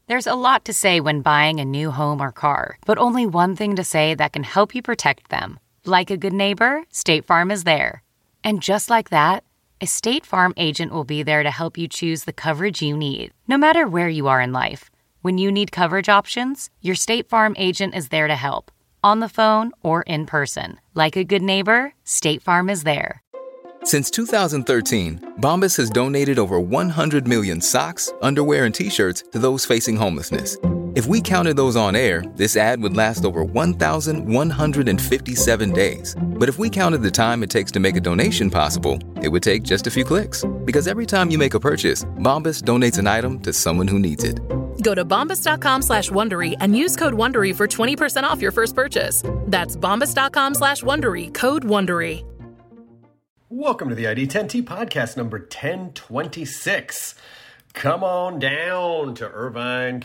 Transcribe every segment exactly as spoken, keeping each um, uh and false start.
There's a lot to say when buying a new home or car, but only one thing to say that can help you protect them. Like a good neighbor, State Farm is there. And just like that, a State Farm agent will be there to help you choose the coverage you need, no matter where you are in life. When you need coverage options, your State Farm agent is there to help, on the phone or in person. Like a good neighbor, State Farm is there. Since two thousand thirteen, Bombas has donated over one hundred million socks, underwear, and T-shirts to those facing homelessness. If we counted those on air, this ad would last over one thousand one hundred fifty-seven days. But if we counted the time it takes to make a donation possible, it would take just a few clicks. Because every time you make a purchase, Bombas donates an item to someone who needs it. Go to bombas.com slash Wondery and use code Wondery for twenty percent off your first purchase. That's bombas.com slash Wondery, code Wondery. Welcome to the I D ten T podcast number ten twenty-six. Come on down to Irvine,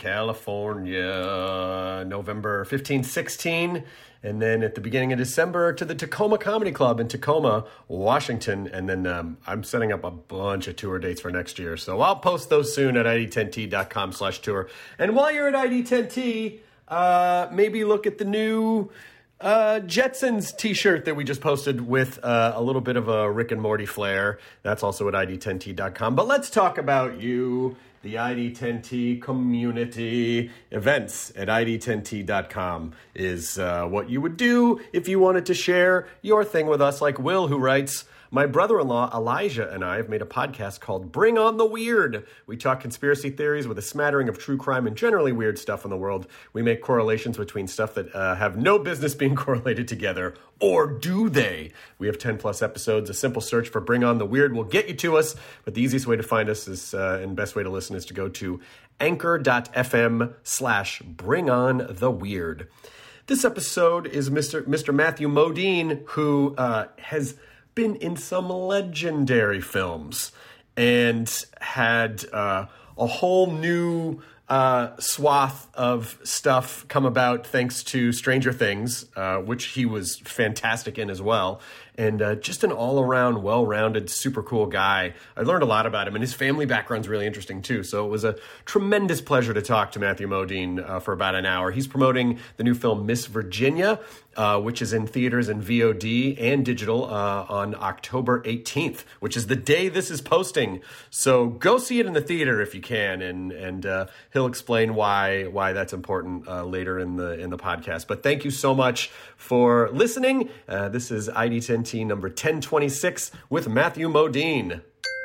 California, November fifteenth, sixteenth, and then at the beginning of December to the Tacoma Comedy Club in Tacoma, Washington, and then um, I'm setting up a bunch of tour dates for next year, so I'll post those soon at I D ten T dot com slash tour. And while you're at I D ten T, uh, maybe look at the new Uh, Jetsons t-shirt that we just posted with uh, a little bit of a Rick and Morty flair. That's also at I D ten T dot com. But let's talk about you, the I D ten T community. Events at I D ten T dot com is uh, what you would do if you wanted to share your thing with us, like Will, who writes, my brother-in-law, Elijah, and I have made a podcast called Bring on the Weird. We talk conspiracy theories with a smattering of true crime and generally weird stuff in the world. We make correlations between stuff that uh, have no business being correlated together. Or do they? We have ten plus episodes. A simple search for Bring on the Weird will get you to us. But the easiest way to find us is, uh, and best way to listen is to go to anchor.fm slash Bring on the Weird. This episode is Mister Mister Matthew Modine, who uh, has been in some legendary films and had uh, a whole new uh, swath of stuff come about thanks to Stranger Things, uh, which he was fantastic in as well. And uh, just an all-around, well-rounded, super cool guy. I learned a lot about him, and his family background's really interesting, too. So it was a tremendous pleasure to talk to Matthew Modine uh, for about an hour. He's promoting the new film Miss Virginia, uh, which is in theaters and V O D and digital uh, on October eighteenth, which is the day this is posting. So go see it in the theater if you can, and and uh, he'll explain why why that's important uh, later in the in the podcast. But thank you so much for listening. Uh, this is I D ten T number ten twenty-six with Matthew Modine.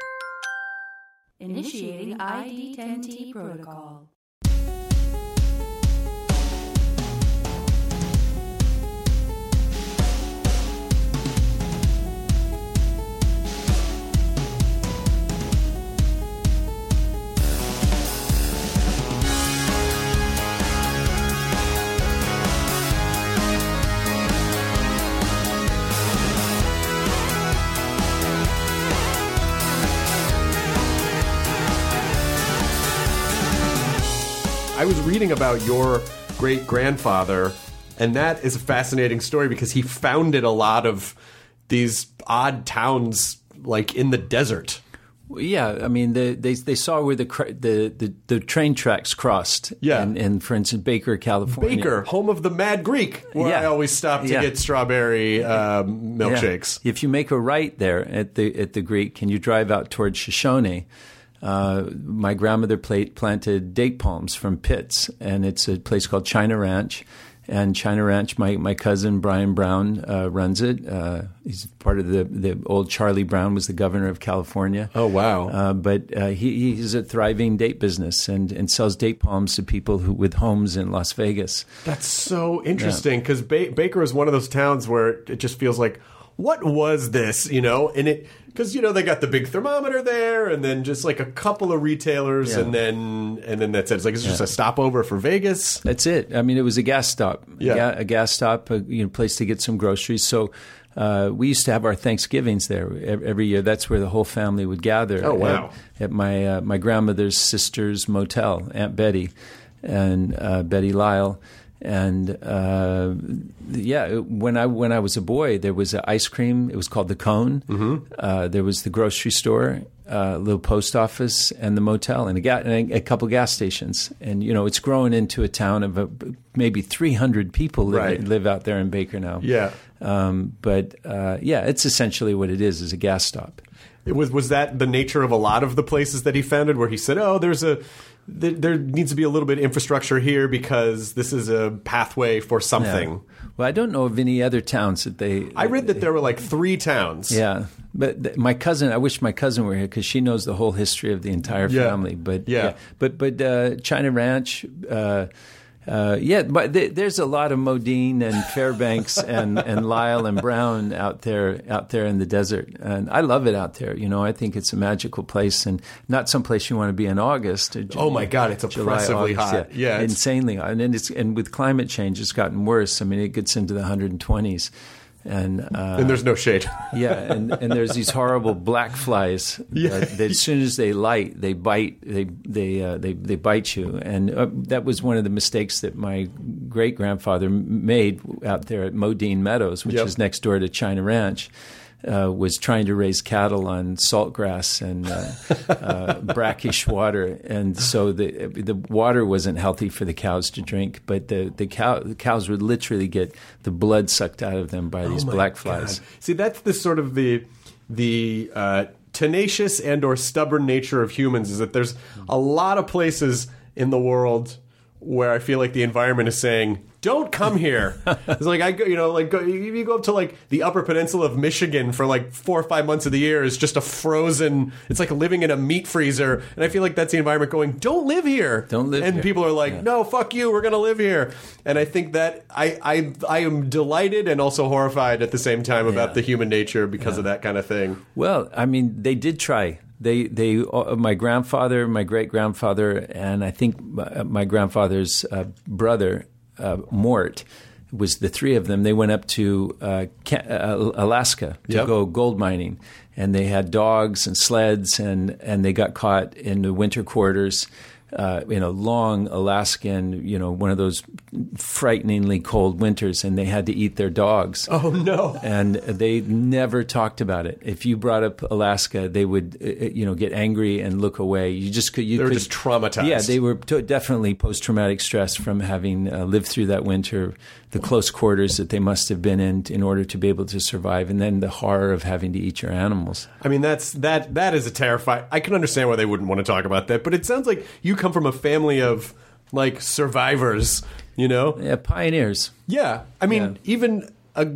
Initiating I D ten T protocol. I was reading about your great-grandfather, and that is a fascinating story because he founded a lot of these odd towns, like in the desert. Yeah, I mean, the, they they saw where the the, the, the train tracks crossed. Yeah. And, and, for instance, Baker, California. Baker, home of the Mad Greek, where yeah. I always stop to yeah. get strawberry um, milkshakes. Yeah. If you make a right there at the at the Greek and you drive out towards Shoshone, Uh, my grandmother pla- planted date palms from pits, and it's a place called China Ranch. And China Ranch, my, my cousin Brian Brown uh, runs it. Uh, he's part of the, the old Charlie Brown was the governor of California. Oh, wow. Uh, but uh, he, he's a thriving date business and, and sells date palms to people who with homes in Las Vegas. That's so interesting because ba- Baker is one of those towns where it just feels like, what was this, you know? And it, because, you know, they got the big thermometer there and then just like a couple of retailers yeah. and then and then that's it. It's like, it's just yeah. a stopover for Vegas. That's it. I mean, it was a gas stop, yeah. a, ga- a gas stop, a you know, place to get some groceries. So uh, we used to have our Thanksgivings there every year. That's where the whole family would gather. Oh, wow. At, at my, uh, my grandmother's sister's motel, Aunt Betty and uh, Betty Lyle. And uh, yeah, when I when I was a boy, there was an ice cream. It was called the Cone. Mm-hmm. Uh, there was the grocery store, a uh, little post office, and the motel, and a, ga- and a, a couple gas stations. And you know, it's growing into a town of a, maybe three hundred people live, right. live out there in Baker now. Yeah, um, but uh, yeah, it's essentially what it is: is a gas stop. It was was that the nature of a lot of the places that he founded, where he said, "Oh, there's a." There needs to be a little bit of infrastructure here because this is a pathway for something. Yeah. Well, I don't know of any other towns that they... I read that there were like three towns. Yeah. But th- my cousin, I wish my cousin were here because she knows the whole history of the entire yeah. family. But yeah. yeah. But, but uh, China Ranch... Uh, Uh, yeah, but th- there's a lot of Modine and Fairbanks and, and Lyle and Brown out there out there in the desert, and I love it out there. You know, I think it's a magical place, and not some place you want to be in August. Or, oh my God, it's oppressively July, hot. Yeah, yeah insanely hot, and then it's and with climate change, it's gotten worse. I mean, it gets into the one hundred twenties. And, uh, and there's no shade. yeah, and, and there's these horrible black flies yeah. that, that as soon as they light, they bite. They they uh, they they bite you, and uh, that was one of the mistakes that my great grandfather made out there at Modine Meadows, which yep. is next door to China Ranch. Uh, was trying to raise cattle on saltgrass and uh, uh, brackish water, and so the the water wasn't healthy for the cows to drink. But the the, cow, the cows would literally get the blood sucked out of them by these oh black flies. God. See, that's the sort of the the uh, tenacious and or stubborn nature of humans. Is that there's a lot of places in the world where I feel like the environment is saying, don't come here. It's like, I go, you know, like go, you go up to like the Upper Peninsula of Michigan for like four or five months of the year is just a frozen, it's like living in a meat freezer. And I feel like that's the environment going, don't live here. Don't live and here. And people are like, yeah. no, fuck you, we're going to live here. And I think that I, I, I am delighted and also horrified at the same time about yeah. the human nature because yeah. of that kind of thing. Well, I mean, they did try. They, they, uh, my grandfather, my great grandfather, and I think my, my grandfather's uh, brother, uh, Mort, was the three of them. They went up to uh, uh, Alaska to yep. go gold mining, and they had dogs and sleds, and, and they got caught in the winter quarters. Uh, in a long Alaskan, you know, one of those frighteningly cold winters, and they had to eat their dogs. Oh, no. And they never talked about it. If you brought up Alaska, they would, uh, you know, get angry and look away. You just could... You they were could, just traumatized. Yeah, they were t- definitely post-traumatic stress from having uh, lived through that winter, the close quarters that they must have been in in order to be able to survive, and then the horror of having to eat your animals. I mean, that's that that is a terrifying... I can understand why they wouldn't want to talk about that, but it sounds like you come from a family of, like, survivors, you know? Yeah, pioneers. Yeah. I mean, Yeah. even... A,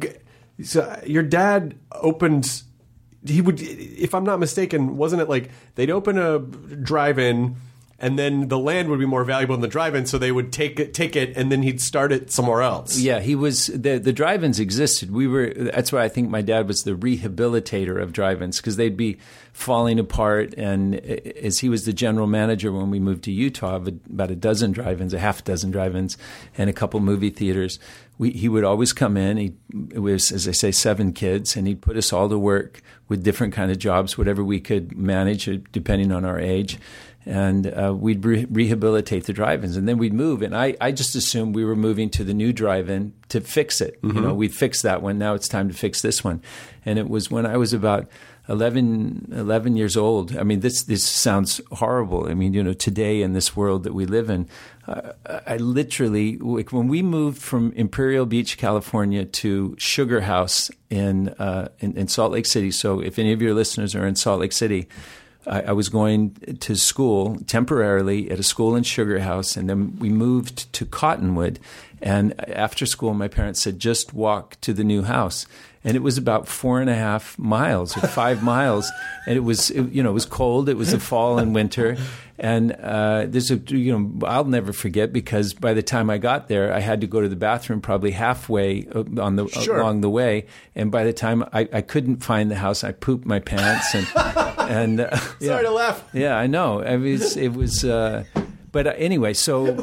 so your dad opened... He would... If I'm not mistaken, wasn't it like they'd open a drive-in... And then the land would be more valuable than the drive-in, so they would take it, take it, and then he'd start it somewhere else. Yeah, he was the the drive-ins existed. We were that's why I think my dad was the rehabilitator of drive-ins, because they'd be falling apart. And as he was the general manager when we moved to Utah, of about a dozen drive-ins, a half dozen drive-ins, and a couple movie theaters. We, he would always come in. He it was, as I say, seven kids, and he'd put us all to work with different kind of jobs, whatever we could manage, depending on our age. And uh, we'd re- rehabilitate the drive-ins, and then we'd move. And I, I just assumed we were moving to the new drive-in to fix it. Mm-hmm. You know, we'd fix that one. Now it's time to fix this one. And it was when I was about eleven, eleven years old. I mean, this this sounds horrible. I mean, you know, today in this world that we live in, uh, I literally, like, when we moved from Imperial Beach, California, to Sugar House in, uh, in in Salt Lake City. So if any of your listeners are in Salt Lake City, I, I was going to school temporarily at a school in Sugar House, and then we moved to Cottonwood. And after school, my parents said, just walk to the new house. And it was about four and a half miles or five miles. And it was, it, you know, it was cold. It was the fall and winter. And uh, there's a, you know, I'll never forget, because by the time I got there, I had to go to the bathroom probably halfway on the sure. along the way. And by the time I, I couldn't find the house, I pooped my pants. And and uh, sorry yeah. to laugh. Yeah, I know. It was, it was uh, but uh, anyway, so. Wait,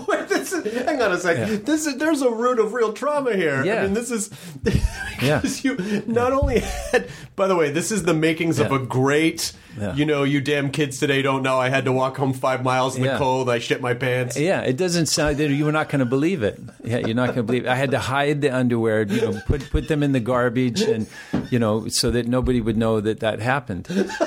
this is, hang on a second. Yeah. This is, there's a root of real trauma here. Yeah. I mean, this is yeah. you not yeah. only had. By the way, this is the makings yeah. of a great. Yeah. You know, you damn kids today don't know I had to walk home five miles in the yeah. cold. I shit my pants. Yeah, it doesn't sound. You were not going to believe it. Yeah, you're not going to believe it. I had to hide the underwear. You know, put put them in the garbage, and you know, so that nobody would know that that happened.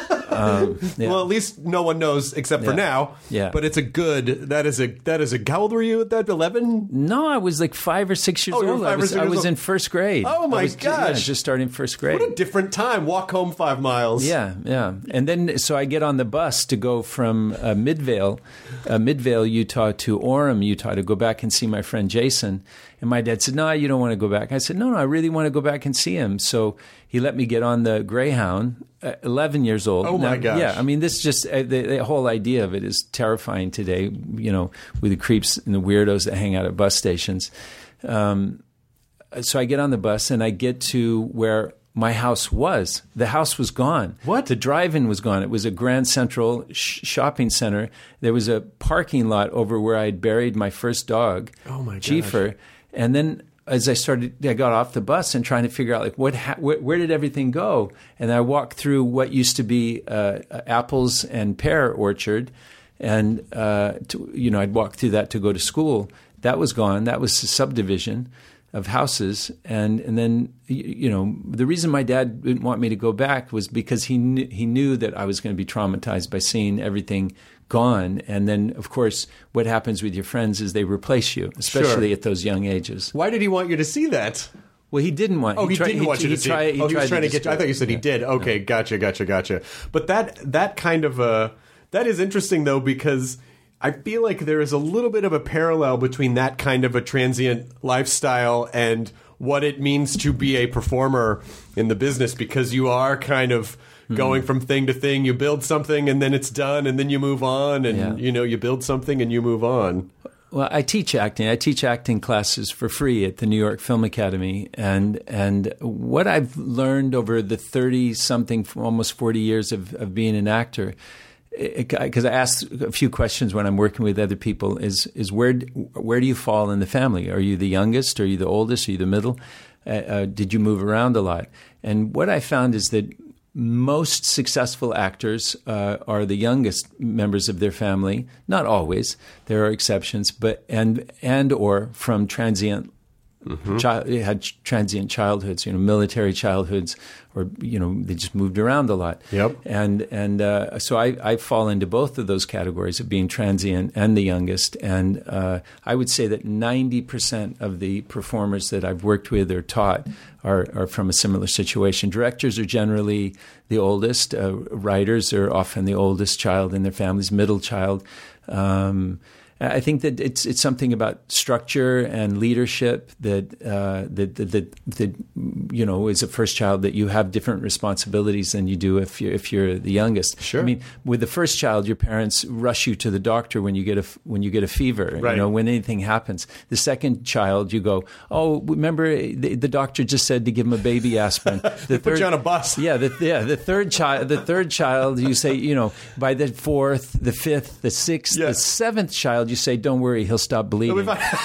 Um, yeah. Well, at least no one knows except for yeah. now. Yeah. But it's a good. That is a. That is a. How old were you at that? Eleven? No, I was like five or six years oh, old. Five I was, or six I years was old. in first grade. Oh my I was, gosh! Yeah, just starting first grade. What a different time. Walk home five miles. Yeah, yeah. And then so I get on the bus to go from uh, Midvale, uh, Midvale, Utah to Orem, Utah, to go back and see my friend Jason. And my dad said, "No, you don't want to go back." I said, "No, no, I really want to go back and see him." So he let me get on the Greyhound. Uh, Eleven years old. Oh my now, gosh! Yeah, I mean, this just uh, the, the whole idea of it is terrifying today. You know, with the creeps and the weirdos that hang out at bus stations. Um, so I get on the bus and I get to where my house was. The house was gone. What? The drive-in was gone. It was a Grand Central sh- shopping center. There was a parking lot over where I had buried my first dog, oh my gosh. Giefer. And then as I started, I got off the bus and trying to figure out like what, ha- where, where did everything go? And I walked through what used to be uh, apples and pear orchard, and uh, to, you know, I'd walk through that to go to school. That was gone. That was a subdivision of houses, and and then you know the reason my dad didn't want me to go back was because he knew, he knew that I was going to be traumatized by seeing everything gone, and then of course what happens with your friends is they replace you, especially sure. at those young ages. Why did he want you to see that? Well, he didn't want. Oh, he, he tried, didn't he, want you he to see. Tried, it. he oh, he was trying to get you. I thought you said yeah. he did. Okay, no. gotcha, gotcha, gotcha. But that that kind of uh, that is interesting though, because I feel like there is a little bit of a parallel between that kind of a transient lifestyle and what it means to be a performer in the business, because you are kind of mm-hmm. going from thing to thing. You build something and then it's done, and then you move on, and yeah. you know you build something and you move on. Well, I teach acting. I teach acting classes for free at the New York Film Academy, and and what I've learned over the thirty something, almost forty years of, of being an actor, because I ask a few questions when I'm working with other people, is is where where do you fall in the family? Are you the youngest? Are you the oldest? Are you the middle? Uh, uh, did you move around a lot? And what I found is that most successful actors uh, are the youngest members of their family. Not always; there are exceptions, but and and or from transient. Mm-hmm. Child, had transient childhoods, you know, military childhoods, or you know, they just moved around a lot. Yep. And and uh, so I, I fall into both of those categories of being transient and the youngest. And uh, I would say that ninety percent of the performers that I've worked with or taught are are from a similar situation. Directors are generally the oldest. Uh, writers are often the oldest child in their families, middle child. Um, I think that it's it's something about structure and leadership that uh, that, that that that you know, as a first child, that you have different responsibilities than you do if you're if you're the youngest. Sure. I mean, with the first child, your parents rush you to the doctor when you get a when you get a fever. Right. You know, when anything happens. The second child, you go, oh, remember the, the doctor just said to give him a baby aspirin. The they third, put you on a bus. Yeah, the, yeah. The third child, the third child, you say, you know, by the fourth, the fifth, the sixth, yeah. the seventh child, you say, don't worry, he'll stop bleeding.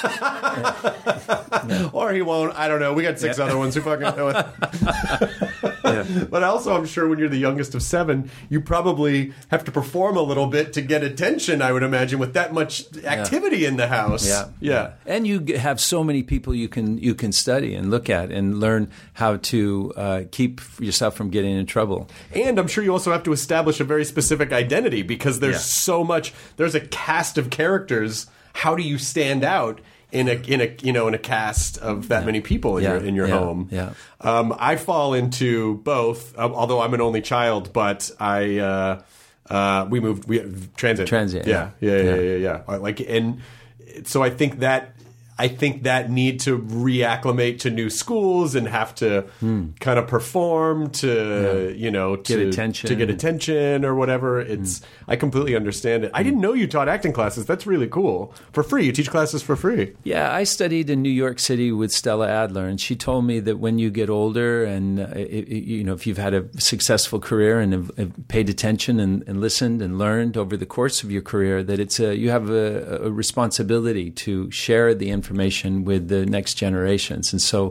yeah. Or he won't. I don't know. We got six yeah. other ones who fucking know it. yeah. But also, I'm sure when you're the youngest of seven, you probably have to perform a little bit to get attention, I would imagine, with that much activity yeah. in the house. Yeah. yeah. And you have so many people you can you can study and look at and learn how to uh, keep yourself from getting in trouble. And I'm sure you also have to establish a very specific identity, because there's yeah. so much, there's a cast of characters. How do you stand out in a in a you know in a cast of that yeah. many people in yeah. your in your yeah. home? Yeah. Um, I fall into both. Um, although I'm an only child, but I uh, uh, we moved we transit transit. Yeah, yeah, yeah, yeah, yeah. yeah. yeah. Like, and so I think that I think that need to reacclimate to new schools and have to mm. kind of perform to, yeah. you know, to get attention. to get attention or whatever. It's, mm. I completely understand it. I didn't know you taught acting classes. That's really cool. For free. You teach classes for free. Yeah, I studied in New York City with Stella Adler, and she told me that when you get older and, uh, it, it, you know, if you've had a successful career and have, have paid attention and, and listened and learned over the course of your career, that it's a, you have a, a responsibility to share the information information with the next generations. And so,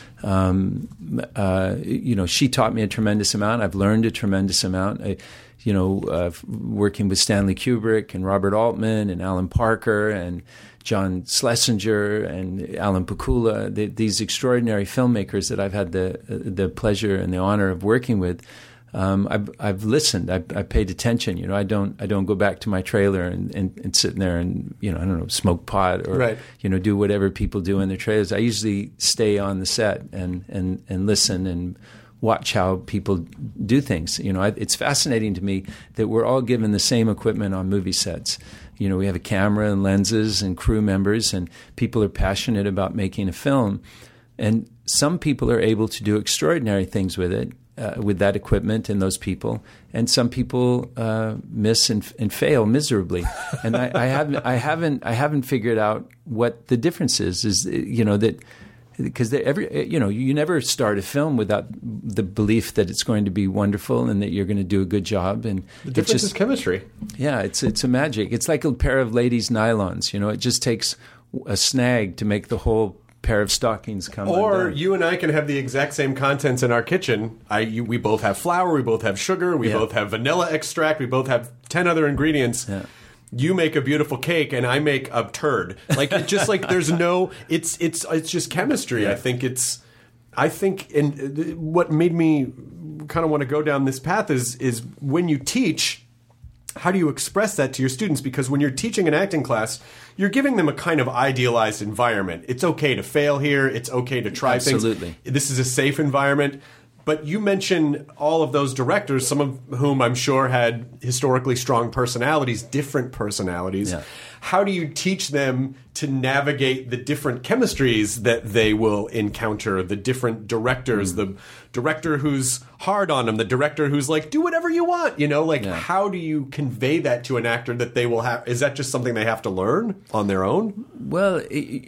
um, uh, you know, she taught me a tremendous amount. I've learned a tremendous amount. I, you know, uh, working with Stanley Kubrick and Robert Altman and Alan Parker and John Schlesinger and Alan Pakula, the, these extraordinary filmmakers that I've had the the pleasure and the honor of working with. Um, I've, I've listened. I've, I've paid attention. You know, I don't. I don't go back to my trailer and, and, and sit in there and you know, I don't know, smoke pot or right. you know, do whatever people do in their trailers. I usually stay on the set and and, and listen and watch how people do things. You know, I, it's fascinating to me that we're all given the same equipment on movie sets. You know, we have a camera and lenses and crew members, and people are passionate about making a film. And some people are able to do extraordinary things with it. Uh, with that equipment and those people, and some people uh, miss and, and fail miserably. And I, I haven't, I haven't, I haven't figured out what the difference is. Is you know that because every you know you never start a film without the belief that it's going to be wonderful and that you're going to do a good job. And the difference just, is chemistry. Yeah, it's it's a magic. It's like a pair of ladies' nylons. You know, it just takes a snag to make the whole pair of stockings come or undone. You and I can have the exact same contents in our kitchen. I you, we both have flour, we both have sugar, we yeah. both have vanilla extract, we both have ten other ingredients. Yeah. You make a beautiful cake and I make a turd. Like it just like there's no it's it's it's just chemistry. Yeah. I think it's I think and what made me kind of want to go down this path is is when you teach, how do you express that to your students? Because when you're teaching an acting class, you're giving them a kind of idealized environment. It's okay to fail here. It's okay to try Absolutely. things. This is a safe environment. But you mentioned all of those directors, some of whom I'm sure had historically strong personalities, different personalities. Yeah. How do you teach them to navigate the different chemistries that they will encounter, the different directors, mm. the director who's hard on them, the director who's like, do whatever you want, you know? Like, yeah. how do you convey that to an actor that they will have? Is that just something they have to learn on their own? Well,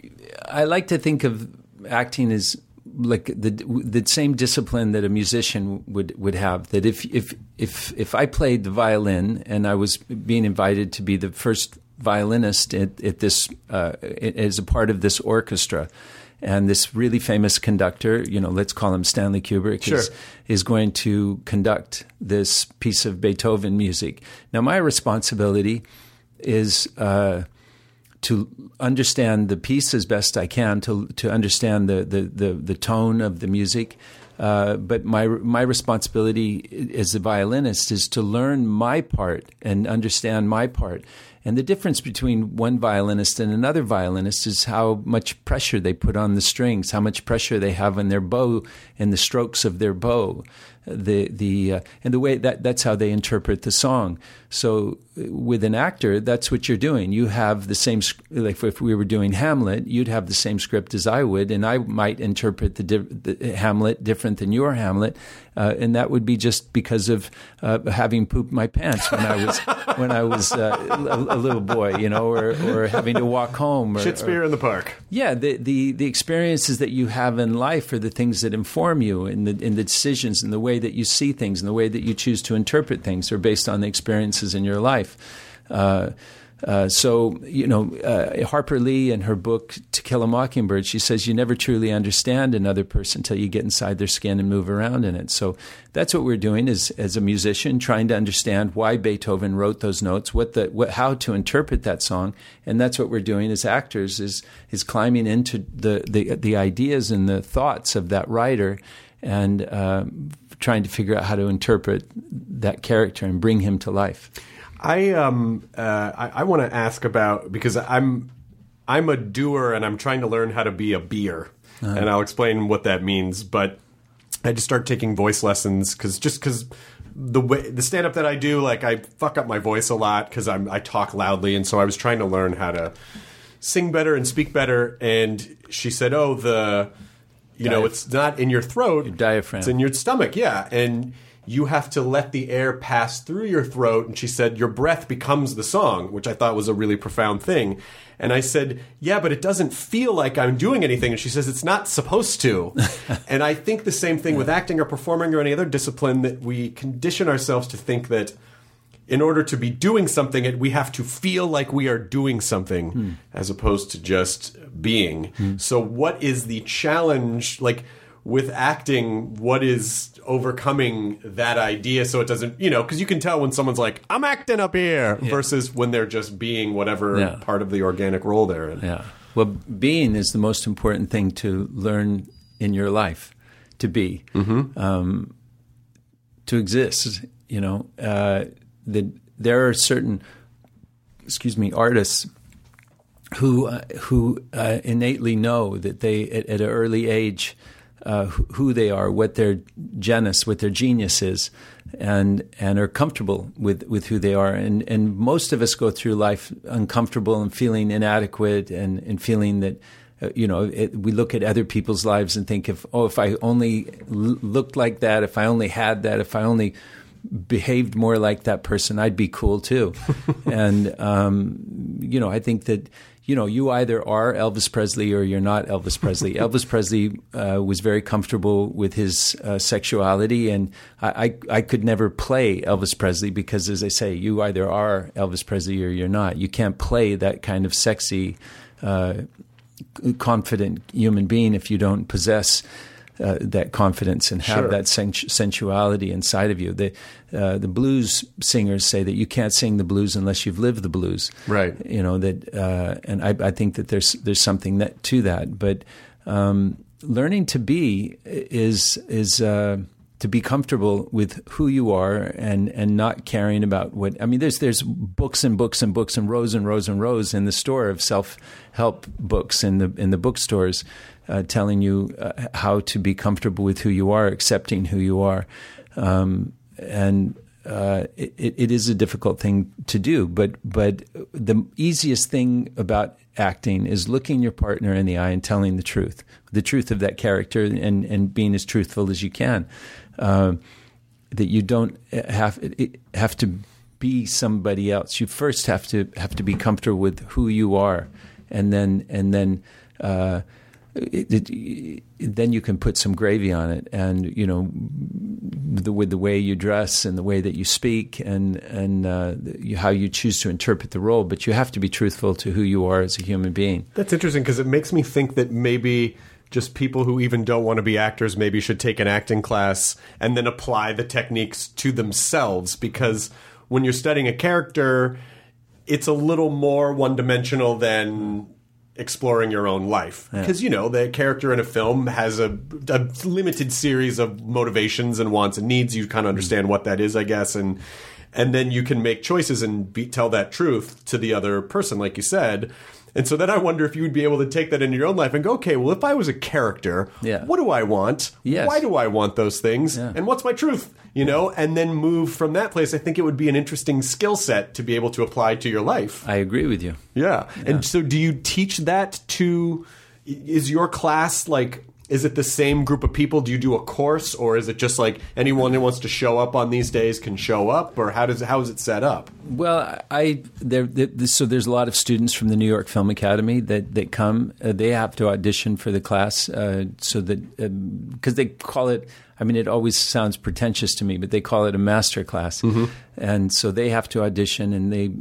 I like to think of acting as like the the same discipline that a musician would, would have. That if if if if I played the violin and I was being invited to be the first violinist at, at this uh, as a part of this orchestra, and this really famous conductor, you know, let's call him Stanley Kubrick, sure. is, is going to conduct this piece of Beethoven music. Now, my responsibility is uh, to understand the piece as best I can, to to understand the the the, the tone of the music. Uh, but my my responsibility as a violinist is to learn my part and understand my part. And the difference between one violinist and another violinist is how much pressure they put on the strings, how much pressure they have on their bow and the strokes of their bow, the the uh, and the way that that's how they interpret the song. So with an actor, that's what you're doing. You have the same, like if we were doing Hamlet, you'd have the same script as I would, and I might interpret the, the Hamlet different than your Hamlet, uh, and that would be just because of uh, having pooped my pants when I was when I was uh, a, a little boy, you know, or, or having to walk home. Or, Shit spear or, in the park. Yeah, the, the the experiences that you have in life are the things that inform you, and the in the decisions and the way that you see things and the way that you choose to interpret things are based on the experiences in your life. Uh, uh, so, you know, uh, Harper Lee in her book, To Kill a Mockingbird, she says you never truly understand another person until you get inside their skin and move around in it. So that's what we're doing as, as a musician, trying to understand why Beethoven wrote those notes, what the what, how to interpret that song. And that's what we're doing as actors, is is climbing into the, the, the ideas and the thoughts of that writer and uh, trying to figure out how to interpret that character and bring him to life. I um uh, I, I want to ask about, because I'm I'm a doer and I'm trying to learn how to be a beer, uh-huh. and I'll explain what that means. But I just started taking voice lessons because just because the way the stand up that I do, like I fuck up my voice a lot because I'm I talk loudly, and so I was trying to learn how to sing better and speak better. And she said, oh, the, you Diaph- know, it's not in your throat. Your diaphragm. It's in your stomach, yeah. And you have to let the air pass through your throat. And she said, your breath becomes the song, which I thought was a really profound thing. And I said, yeah, but it doesn't feel like I'm doing anything. And she says, it's not supposed to. And I think the same thing with acting or performing or any other discipline, that we condition ourselves to think that in order to be doing something, we have to feel like we are doing something hmm. as opposed to just being. Hmm. So what is the challenge, like with acting, what is overcoming that idea so it doesn't, you know, because you can tell when someone's like, I'm acting up here, yeah. versus when they're just being whatever yeah. part of the organic role they're in. Yeah. Well, being is the most important thing to learn in your life, to be, mm-hmm. um, to exist, you know. Uh, the, there are certain, excuse me, artists who, uh, who uh, innately know that they, at, at an early age, Uh, who they are, what their genus, what their genius is, and and are comfortable with, with who they are. And and most of us go through life uncomfortable and feeling inadequate and, and feeling that, uh, you know, it, we look at other people's lives and think, if oh, if I only l- looked like that, if I only had that, if I only behaved more like that person, I'd be cool too. And, um, you know, I think that, you know, you either are Elvis Presley or you're not Elvis Presley. Elvis Presley uh, was very comfortable with his uh, sexuality, and I, I, I could never play Elvis Presley because, as I say, you either are Elvis Presley or you're not. You can't play that kind of sexy, uh, confident human being if you don't possess Uh, that confidence and have sure. that sen- sensuality inside of you. The uh, the blues singers say that you can't sing the blues unless you've lived the blues. Right. You know that, uh, and I, I think that there's there's something that to that. But um, learning to be is is uh, to be comfortable with who you are and and not caring about what. I mean, there's there's books and books and books and rows and rows and rows in the store of self-help books in the in the bookstores. Uh, telling you uh, how to be comfortable with who you are, accepting who you are. Um, and uh, it, it is a difficult thing to do. But but the easiest thing about acting is looking your partner in the eye and telling the truth, the truth of that character, and, and being as truthful as you can. Uh, that you don't have, have to be somebody else. You first have to have to be comfortable with who you are, and then and then uh, it, it, then you can put some gravy on it. And you know, the, with the way you dress and the way that you speak and and uh, the, how you choose to interpret the role. But you have to be truthful to who you are as a human being. That's interesting because it makes me think that maybe just people who even don't want to be actors maybe should take an acting class and then apply the techniques to themselves, because when you're studying a character, it's a little more one-dimensional than exploring your own life. Because, yeah. you know, the character in a film has a, a limited series of motivations and wants and needs. You kind of understand mm-hmm. what that is, I guess, and and then you can make choices and be, tell that truth to the other person, like you said. And so then I wonder if you would be able to take that into your own life and go, okay, well, if I was a character, yeah. what do I want? Yes. Why do I want those things? Yeah. And what's my truth? You know, and then move from that place. I think it would be an interesting skill set to be able to apply to your life. I agree with you. Yeah. yeah. And so do you teach that to, is your class like, is it the same group of people? Do you do a course, or is it just like anyone who wants to show up on these days can show up, or how does how is it set up? Well, I there, there so there's a lot of students from the New York Film Academy that that come. Uh, they have to audition for the class, uh, so that because um, they call it. I mean, it always sounds pretentious to me, but they call it a master class, mm-hmm. and so they have to audition, and they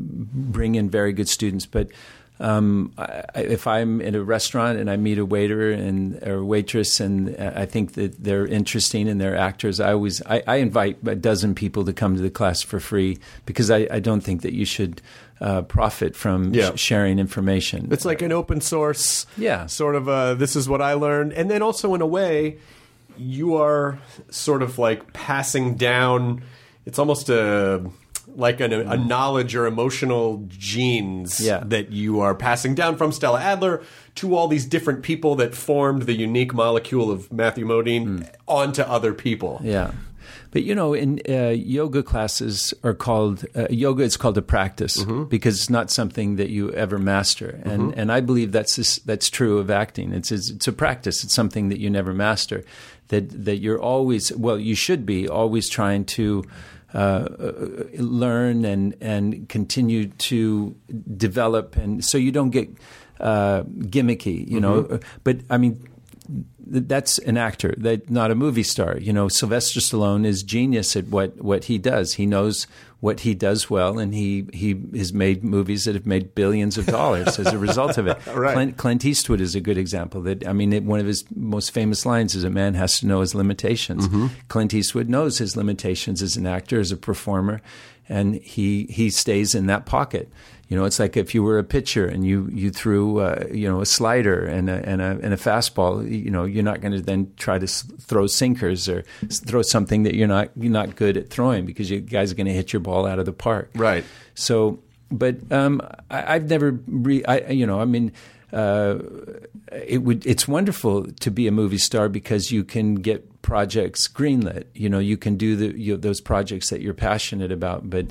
bring in very good students, but. Um, I, if I'm in a restaurant and I meet a waiter and or waitress and I think that they're interesting and they're actors, I always I, I invite a dozen people to come to the class for free, because I, I don't think that you should uh, profit from yeah. sh- sharing information. It's like an open source, yeah, sort of a, this is what I learned, and then also in a way you are sort of like passing down. It's almost a. Like a, a knowledge or emotional genes yeah. that you are passing down from Stella Adler to all these different people that formed the unique molecule of Matthew Modine mm. onto other people. Yeah. But you know, in uh, yoga classes are called uh, yoga. It's called a practice mm-hmm. because it's not something that you ever master. And mm-hmm. and I believe that's this, that's true of acting. It's, it's it's a practice. It's something that you never master. That that you're always well, you should be always trying to uh, learn and and continue to develop, and so you don't get uh, gimmicky. You mm-hmm. know, but I mean. That's an actor, that not a movie star. You know, Sylvester Stallone is genius at what, what he does. He knows what he does well, and he, he has made movies that have made billions of dollars as a result of it. Right. Clint, Clint Eastwood is a good example. That I mean, it, one of his most famous lines is, "A man has to know his limitations." Mm-hmm. Clint Eastwood knows his limitations as an actor, as a performer, and he he stays in that pocket. You know, it's like if you were a pitcher and you you threw uh, you know a slider and a, and a and a fastball. You know, you're not going to then try to s- throw sinkers or s- throw something that you're not you're not good at throwing, because you guys are going to hit your ball out of the park. Right. So, but um, I, I've never re- I you know I mean. Uh, it would. It's wonderful to be a movie star because you can get projects greenlit. You know, you can do the you know, those projects that you're passionate about. But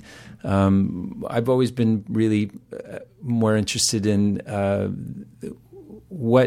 um, I've always been really uh, more interested in uh, what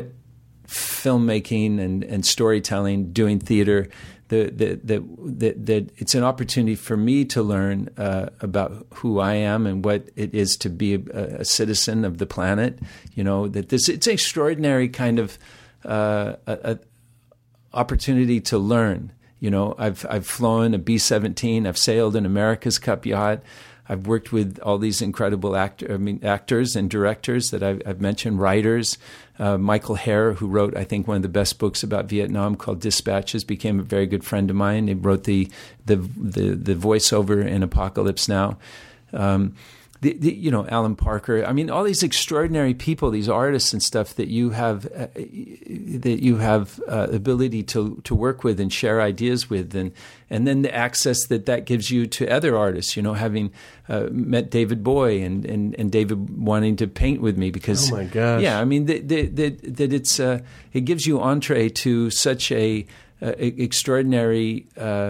filmmaking and, and storytelling, doing theater. The, the, the, the, the, it's an opportunity for me to learn uh, about who I am and what it is to be a, a citizen of the planet. You know, that this it's an extraordinary kind of uh, a, a opportunity to learn. You know, I've I've flown a B seventeen. I've sailed an America's Cup yacht. I've worked with all these incredible actor, I mean, actors and directors that I've, I've mentioned, writers. Uh, Michael Herr, who wrote, I think, one of the best books about Vietnam called Dispatches, became a very good friend of mine. He wrote the the the, the voiceover in Apocalypse Now. Um, the, the, you know, Alan Parker. I mean, all these extraordinary people, these artists and stuff that you have uh, that you have uh, ability to to work with and share ideas with, and and then the access that that gives you to other artists. You know, having uh, met David Bowie and, and, and David wanting to paint with me because oh my gosh, yeah, I mean that that that it's uh, it gives you entree to such a, a extraordinary uh,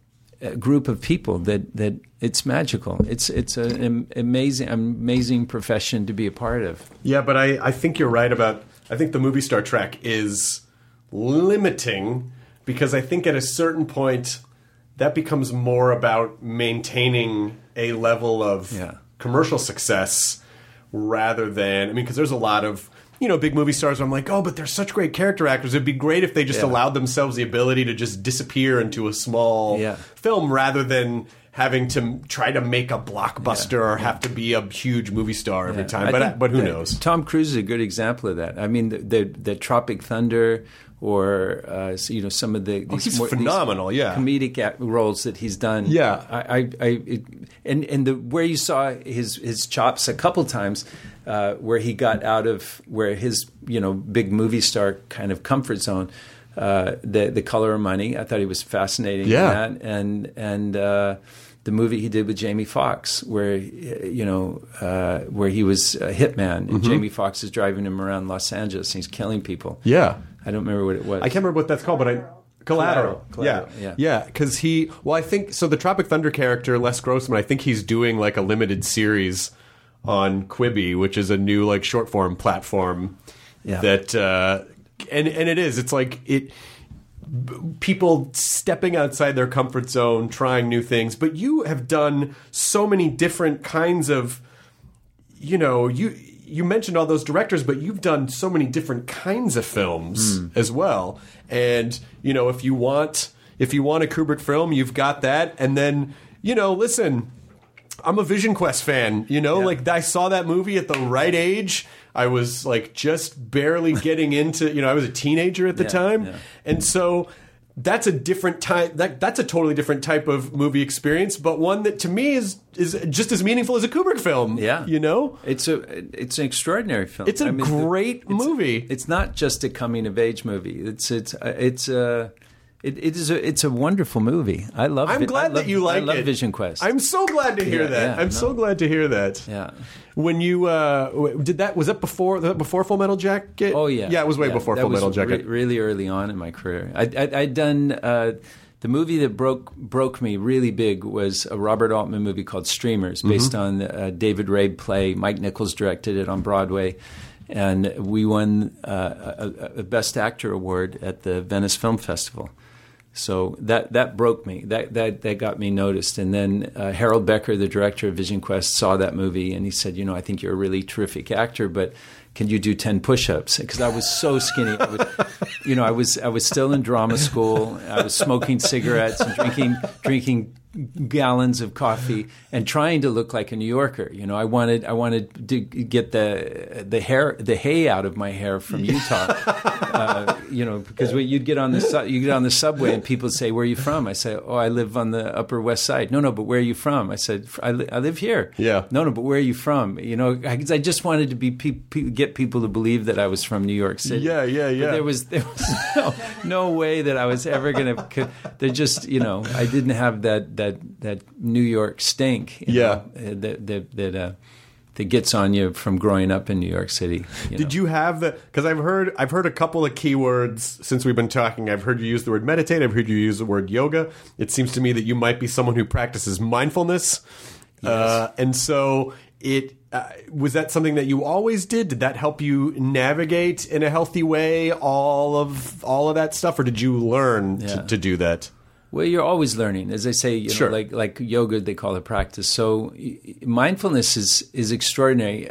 group of people that that. It's magical. It's it's an amazing amazing profession to be a part of. Yeah, but I, I think you're right about, I think the movie star track is limiting, because I think at a certain point that becomes more about maintaining a level of yeah. commercial success rather than, I mean, because there's a lot of, you know, big movie stars where I'm like, oh, but they're such great character actors. It'd be great if they just yeah. allowed themselves the ability to just disappear into a small yeah. film rather than having to try to make a blockbuster yeah, or yeah. have to be a huge movie star every yeah. time. I but but who that, knows? Tom Cruise is a good example of that. I mean, the the, the Tropic Thunder, or uh, you know, some of the oh, these he's more, phenomenal, these yeah, comedic act roles that he's done. Yeah, I, I, I it, and and the where you saw his his chops a couple times. Uh, where he got out of where his you know big movie star kind of comfort zone, uh, the the Color of Money. I thought he was fascinating. Yeah, in that. and and uh, the movie he did with Jamie Foxx, where you know uh, where he was a hitman, and mm-hmm. Jamie Foxx is driving him around Los Angeles and he's killing people. Yeah, I don't remember what it was. I can't remember what that's called, but I. Collateral. Collateral. Yeah. Yeah, because yeah, he, well, I think, so the Tropic Thunder character, Les Grossman, I think he's doing like a limited series on Quibi, which is a new like short form platform yeah. that, uh, and, and it is, it's like it, people stepping outside their comfort zone, trying new things, but you have done so many different kinds of, you know, you, you mentioned all those directors, but you've done so many different kinds of films mm. as well. And, you know, if you want if you want a Kubrick film, you've got that. And then, you know, listen, I'm a Vision Quest fan, you know, yeah. like I saw that movie at the right age. I was like just barely getting into, you know, I was a teenager at the yeah, time. Yeah. And so that's a different type. That, that's a totally different type of movie experience, but one that to me is is just as meaningful as a Kubrick film. Yeah, you know, it's a it's an extraordinary film. It's a I mean, great the, it's, movie. It's not just a coming of age movie. It's it's it's a. It, it is a it's a wonderful movie. I love. I'm it. glad I love, that you like I love it. Vision Quest. I'm so glad to hear yeah, that. Yeah, I'm no. so glad to hear that. Yeah. When you uh, did that, was that before was that before Full Metal Jacket? Oh yeah. Yeah, it was way yeah, before that Full was Metal Jacket. Re- really early on in my career. I, I, I'd done uh, The movie that broke broke me really big was a Robert Altman movie called Streamers, based mm-hmm. on a David Rabe play. Mike Nichols directed it on Broadway, and we won uh, a, a Best Actor award at the Venice Film Festival. So that that broke me. That that that got me noticed. And then uh, Harold Becker, the director of Vision Quest, saw that movie and he said, "You know, I think you're a really terrific actor, but can you do ten push-ups?" Because I was so skinny. I was, you know, I was I was still in drama school. I was smoking cigarettes and drinking drinking gallons of coffee and trying to look like a New Yorker. You know, I wanted I wanted to get the the hair the hay out of my hair from Utah. uh, you know, because when you'd get on the su- you get on the subway and people say, "Where are you from?" I say, "Oh, I live on the Upper West Side." "No, no, but where are you from?" I said, "I, li- I live here." Yeah. "No, no, but where are you from?" You know, I, I just wanted to be pe- pe- get people to believe that I was from New York City. Yeah, yeah, yeah. But there was there was no, no way that I was ever going to. They're just, you know, I didn't have that that that New York stink. You yeah. know, that that that, uh, that gets on you from growing up in New York City. You Did know? you have the? Because I've heard I've heard a couple of keywords since we've been talking. I've heard you use the word meditate. I've heard you use the word yoga. It seems to me that you might be someone who practices mindfulness. Yes. Uh, and so it uh, was that something that you always did? Did that help you navigate in a healthy way all of all of that stuff, or did you learn Yeah. to, to do that? Well, you're always learning, as I say. You know, Sure. like like yoga, they call it practice. So mindfulness is is extraordinary.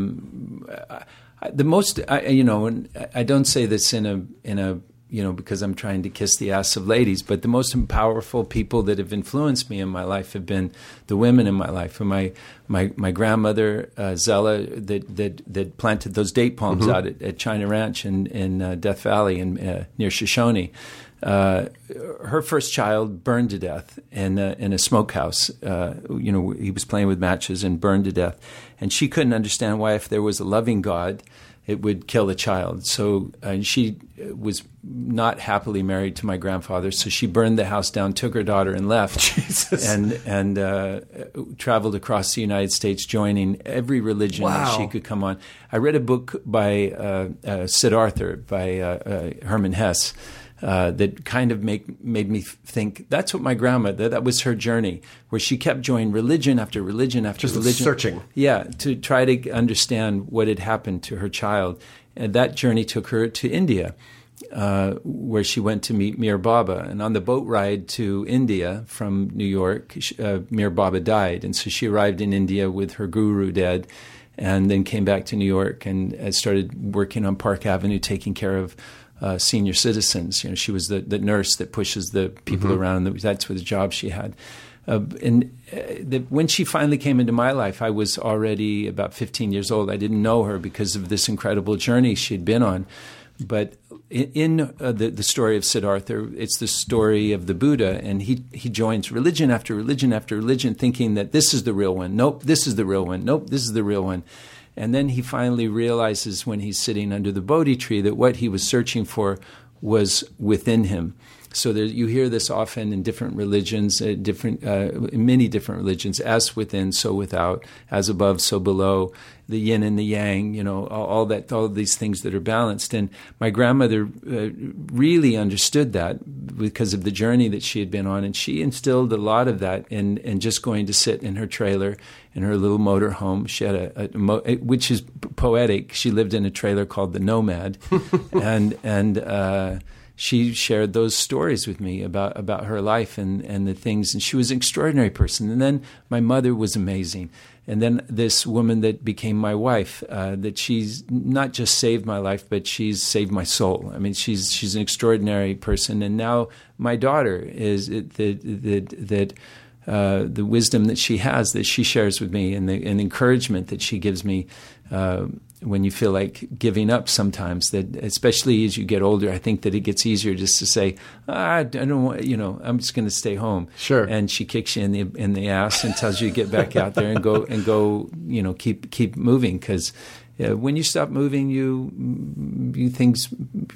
Um, I, the most, I, you know, and I don't say this in a in a you know because I'm trying to kiss the ass of ladies, but the most powerful people that have influenced me in my life have been the women in my life. And my my my grandmother uh, Zella, that that that planted those date palms mm-hmm. out at, at China Ranch in in uh, Death Valley in uh, near Shoshone. Uh, her first child burned to death in a, in a smokehouse. Uh, you know, he was playing with matches and burned to death. And she couldn't understand why, if there was a loving God, it would kill the child. So uh, she was not happily married to my grandfather. So she burned the house down, took her daughter, and left. Jesus. And and uh, traveled across the United States, joining every religion Wow. that she could come on. I read a book by uh, uh, Siddhartha by uh, uh, Hermann Hesse. Uh, that kind of make, made me think that's what my grandma, that, that was her journey, where she kept joining religion after religion after Just religion. searching. Yeah, to try to understand what had happened to her child. And that journey took her to India, uh, where she went to meet Mir Baba. And on the boat ride to India from New York, uh, Mir Baba died. And so she arrived in India with her guru dead, and then came back to New York and uh, started working on Park Avenue, taking care of Uh, senior citizens. You know, she was the, the nurse that pushes the people mm-hmm. around. That's what the job she had. Uh, and uh, the, when she finally came into my life, I was already about fifteen years old. I didn't know her because of this incredible journey she'd been on. But in, in uh, the, the story of Siddhartha, it's the story of the Buddha, and he, he joins religion after religion after religion, thinking that this is the real one. Nope, this is the real one. Nope, this is the real one. And then he finally realizes, when he's sitting under the Bodhi tree, that what he was searching for was within him. So there, you hear this often in different religions, uh, different uh, many different religions: as within, so without; as above, so below; the yin and the yang. You know, all, all that, all of these things that are balanced. And my grandmother uh, really understood that because of the journey that she had been on, and she instilled a lot of that in, in just going to sit in her trailer in her little motor home. She had a, a, a mo- which is poetic. She lived in a trailer called the Nomad, and and. Uh, She shared those stories with me about, about her life and, and the things. And she was an extraordinary person. And then my mother was amazing. And then this woman that became my wife, uh, that she's not just saved my life, but she's saved my soul. I mean, she's she's an extraordinary person. And now my daughter is that that that uh, the wisdom that she has, that she shares with me, and the and encouragement that she gives me. Uh, when you feel like giving up sometimes, that especially as you get older, I think that it gets easier just to say, ah, I don't want, you know, I'm just going to stay home. Sure. And she kicks you in the in the ass and tells you to get back out there and go and go, you know, keep keep moving, because uh, when you stop moving, you you things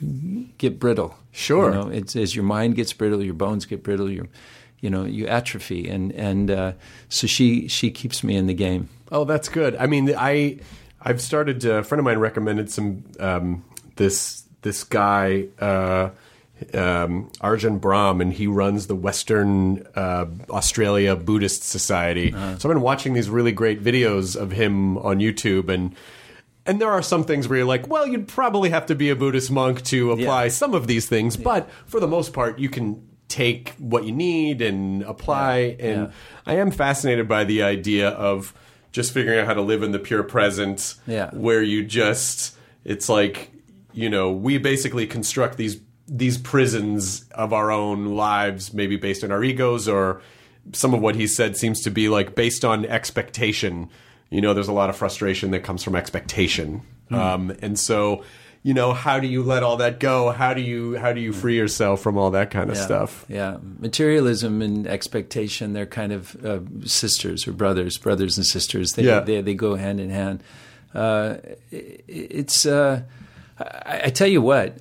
get brittle. Sure. You know, it's as your mind gets brittle, your bones get brittle, your you know, you atrophy, and and uh, so she she keeps me in the game. Oh, that's good. I mean, I. I've started. Uh, a friend of mine recommended some um, this this guy. Uh, um, Arjun Brahm, and he runs the Western uh, Australia Buddhist Society. Uh-huh. So I've been watching these really great videos of him on YouTube, and and there are some things where you're like, well, you'd probably have to be a Buddhist monk to apply yeah. some of these things, yeah. but for the most part, you can take what you need and apply. Yeah. And Yeah. I am fascinated by the idea of just figuring out how to live in the pure present, yeah. where you just, it's like, you know, we basically construct these these prisons of our own lives, maybe based on our egos, or some of what he said seems to be like based on expectation. You know, there's a lot of frustration that comes from expectation. Mm. Um, and so, you know, how do you let all that go? How do you how do you free yourself from all that kind of yeah. stuff? Yeah. Materialism and expectation, they're kind of uh, sisters or brothers, brothers and sisters. They, yeah. they, they go hand in hand. Uh, it, it's, uh, I, I tell you what,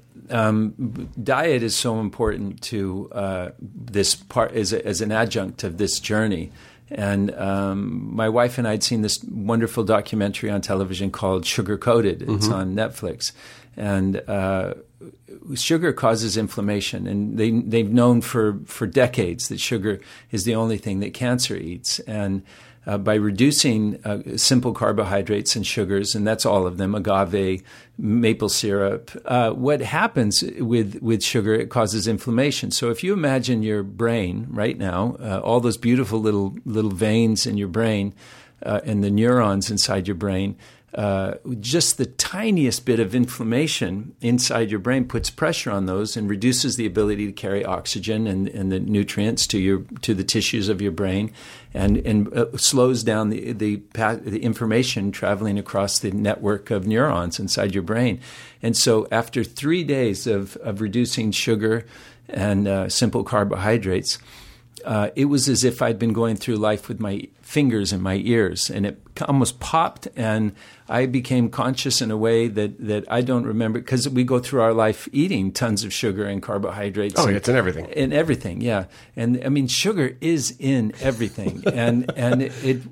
um, diet is so important to uh, this part as, a, as an adjunct of this journey. And um, my wife and I had seen this wonderful documentary on television called Sugar Coated. It's mm-hmm. on Netflix. And uh, sugar causes inflammation. And they, they've known for, for decades that sugar is the only thing that cancer eats. And uh, by reducing uh, simple carbohydrates and sugars, and that's all of them, agave, maple syrup, uh, what happens with, with sugar, it causes inflammation. So if you imagine your brain right now, uh, all those beautiful little little veins in your brain uh, and the neurons inside your brain, uh, just the tiniest bit of inflammation inside your brain puts pressure on those and reduces the ability to carry oxygen and, and the nutrients to your to the tissues of your brain, and and uh, slows down the the the information traveling across the network of neurons inside your brain. And so after three days of of reducing sugar and uh, simple carbohydrates, Uh, it was as if I'd been going through life with my fingers in my ears, and it almost popped, and I became conscious in a way that, that I don't remember, because we go through our life eating tons of sugar and carbohydrates. Oh, and, it's in everything. In everything, yeah. And, I mean, sugar is in everything. and and it, it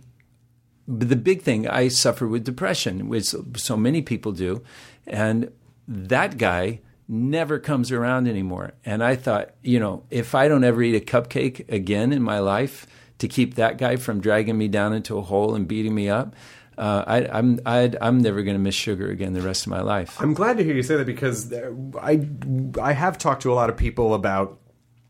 the big thing, I suffer with depression, which so many people do, and that guy never comes around anymore. And I thought, you know, if I don't ever eat a cupcake again in my life to keep that guy from dragging me down into a hole and beating me up, uh, I, I'm I'd, I'm never going to miss sugar again the rest of my life. I'm glad to hear you say that, because I I have talked to a lot of people about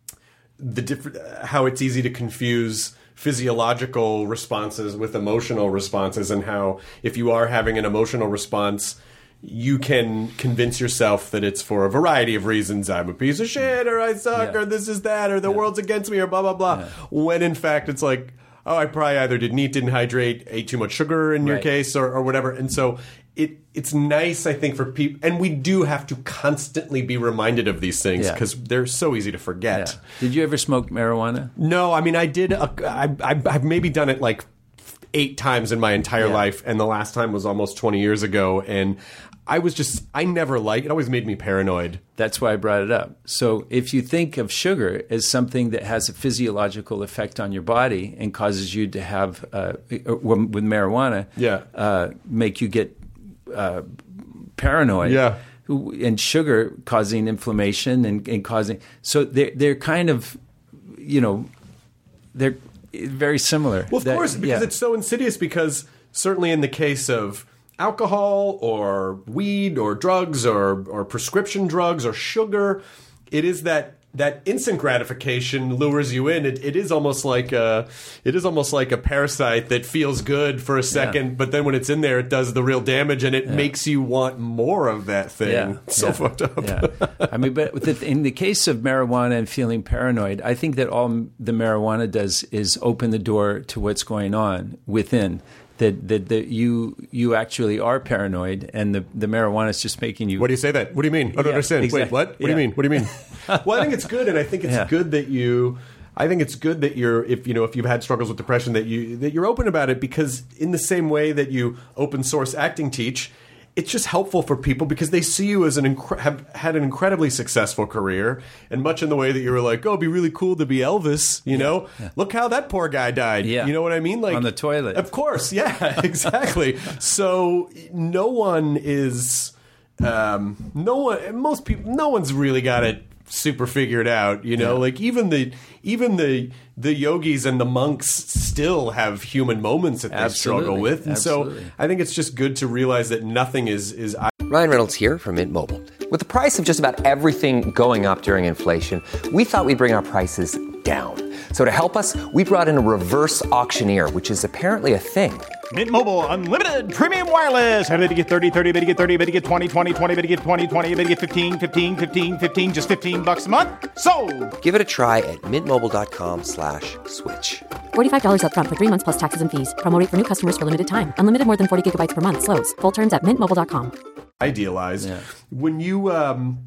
the different how it's easy to confuse physiological responses with emotional responses, and how if you are having an emotional response, you can convince yourself that it's for a variety of reasons. I'm a piece of shit, or I suck, yeah. or this is that, or the yeah. world's against me, or blah, blah, blah. Yeah. When in fact it's like, oh, I probably either didn't eat, didn't hydrate, ate too much sugar in your right. case, or, or whatever. And so it it's nice, I think, for people. And we do have to constantly be reminded of these things, because yeah. they're so easy to forget. Yeah. Did you ever smoke marijuana? No, I mean, I did. A, I, I, I've maybe done it like eight times in my entire yeah. life, and the last time was almost twenty years ago, and I was just, I never liked, it always made me paranoid. That's why I brought it up. So if you think of sugar as something that has a physiological effect on your body and causes you to have, uh, with marijuana, yeah. uh, make you get uh, paranoid. Yeah. And sugar causing inflammation and, and causing, so they're, they're kind of, you know, they're very similar. Well, of that, course, because yeah. it's so insidious, because certainly in the case of alcohol or weed or drugs or, or prescription drugs or sugar, it is that that instant gratification lures you in. It, it is almost like a, it is almost like a parasite that feels good for a second, yeah. but then when it's in there, it does the real damage, and it yeah. makes you want more of that thing. Yeah. It's so yeah. fucked up. Yeah. I mean, but with the, in the case of marijuana and feeling paranoid, I think that all the marijuana does is open the door to what's going on within. That, that that you you actually are paranoid, and the, the marijuana is just making you. What do you say that? What do you mean? I don't yeah, understand. Exactly. Wait, what? What yeah. do you mean? What do you mean? Well, I think it's good, and I think it's yeah. good that you. I think it's good that you're, if you know, if you've had struggles with depression, that you that you're open about it, because in the same way that you open source acting teach, it's just helpful for people, because they see you as an incre- have had an incredibly successful career, and much in the way that you were like, oh, it'd be really cool to be Elvis, you yeah, know? Yeah. Look how that poor guy died. Yeah. You know what I mean? Like on the toilet. Of course, yeah, exactly. So no one is, um, no one, most people, no one's really got it super figured out, you know, yeah. like even the even the the yogis and the monks still have human moments that they Absolutely. struggle with, and Absolutely. so I think it's just good to realize that nothing is is. Ryan Reynolds here from Mint Mobile. With the price of just about everything going up during inflation, we thought we'd bring our prices down. So to help us, we brought in a reverse auctioneer, which is apparently a thing. Mint Mobile Unlimited Premium Wireless. How to get thirty, thirty, how to get thirty, how to get twenty, twenty, twenty, how to get twenty, twenty, how to get fifteen, fifteen, fifteen, fifteen, just fifteen bucks a month? Sold! Give it a try at mintmobile.com slash switch. forty-five dollars up front for three months plus taxes and fees. Promo rate for new customers for limited time. Unlimited more than forty gigabytes per month. Slows full terms at mint mobile dot com. Idealize. Yeah. When you... Um,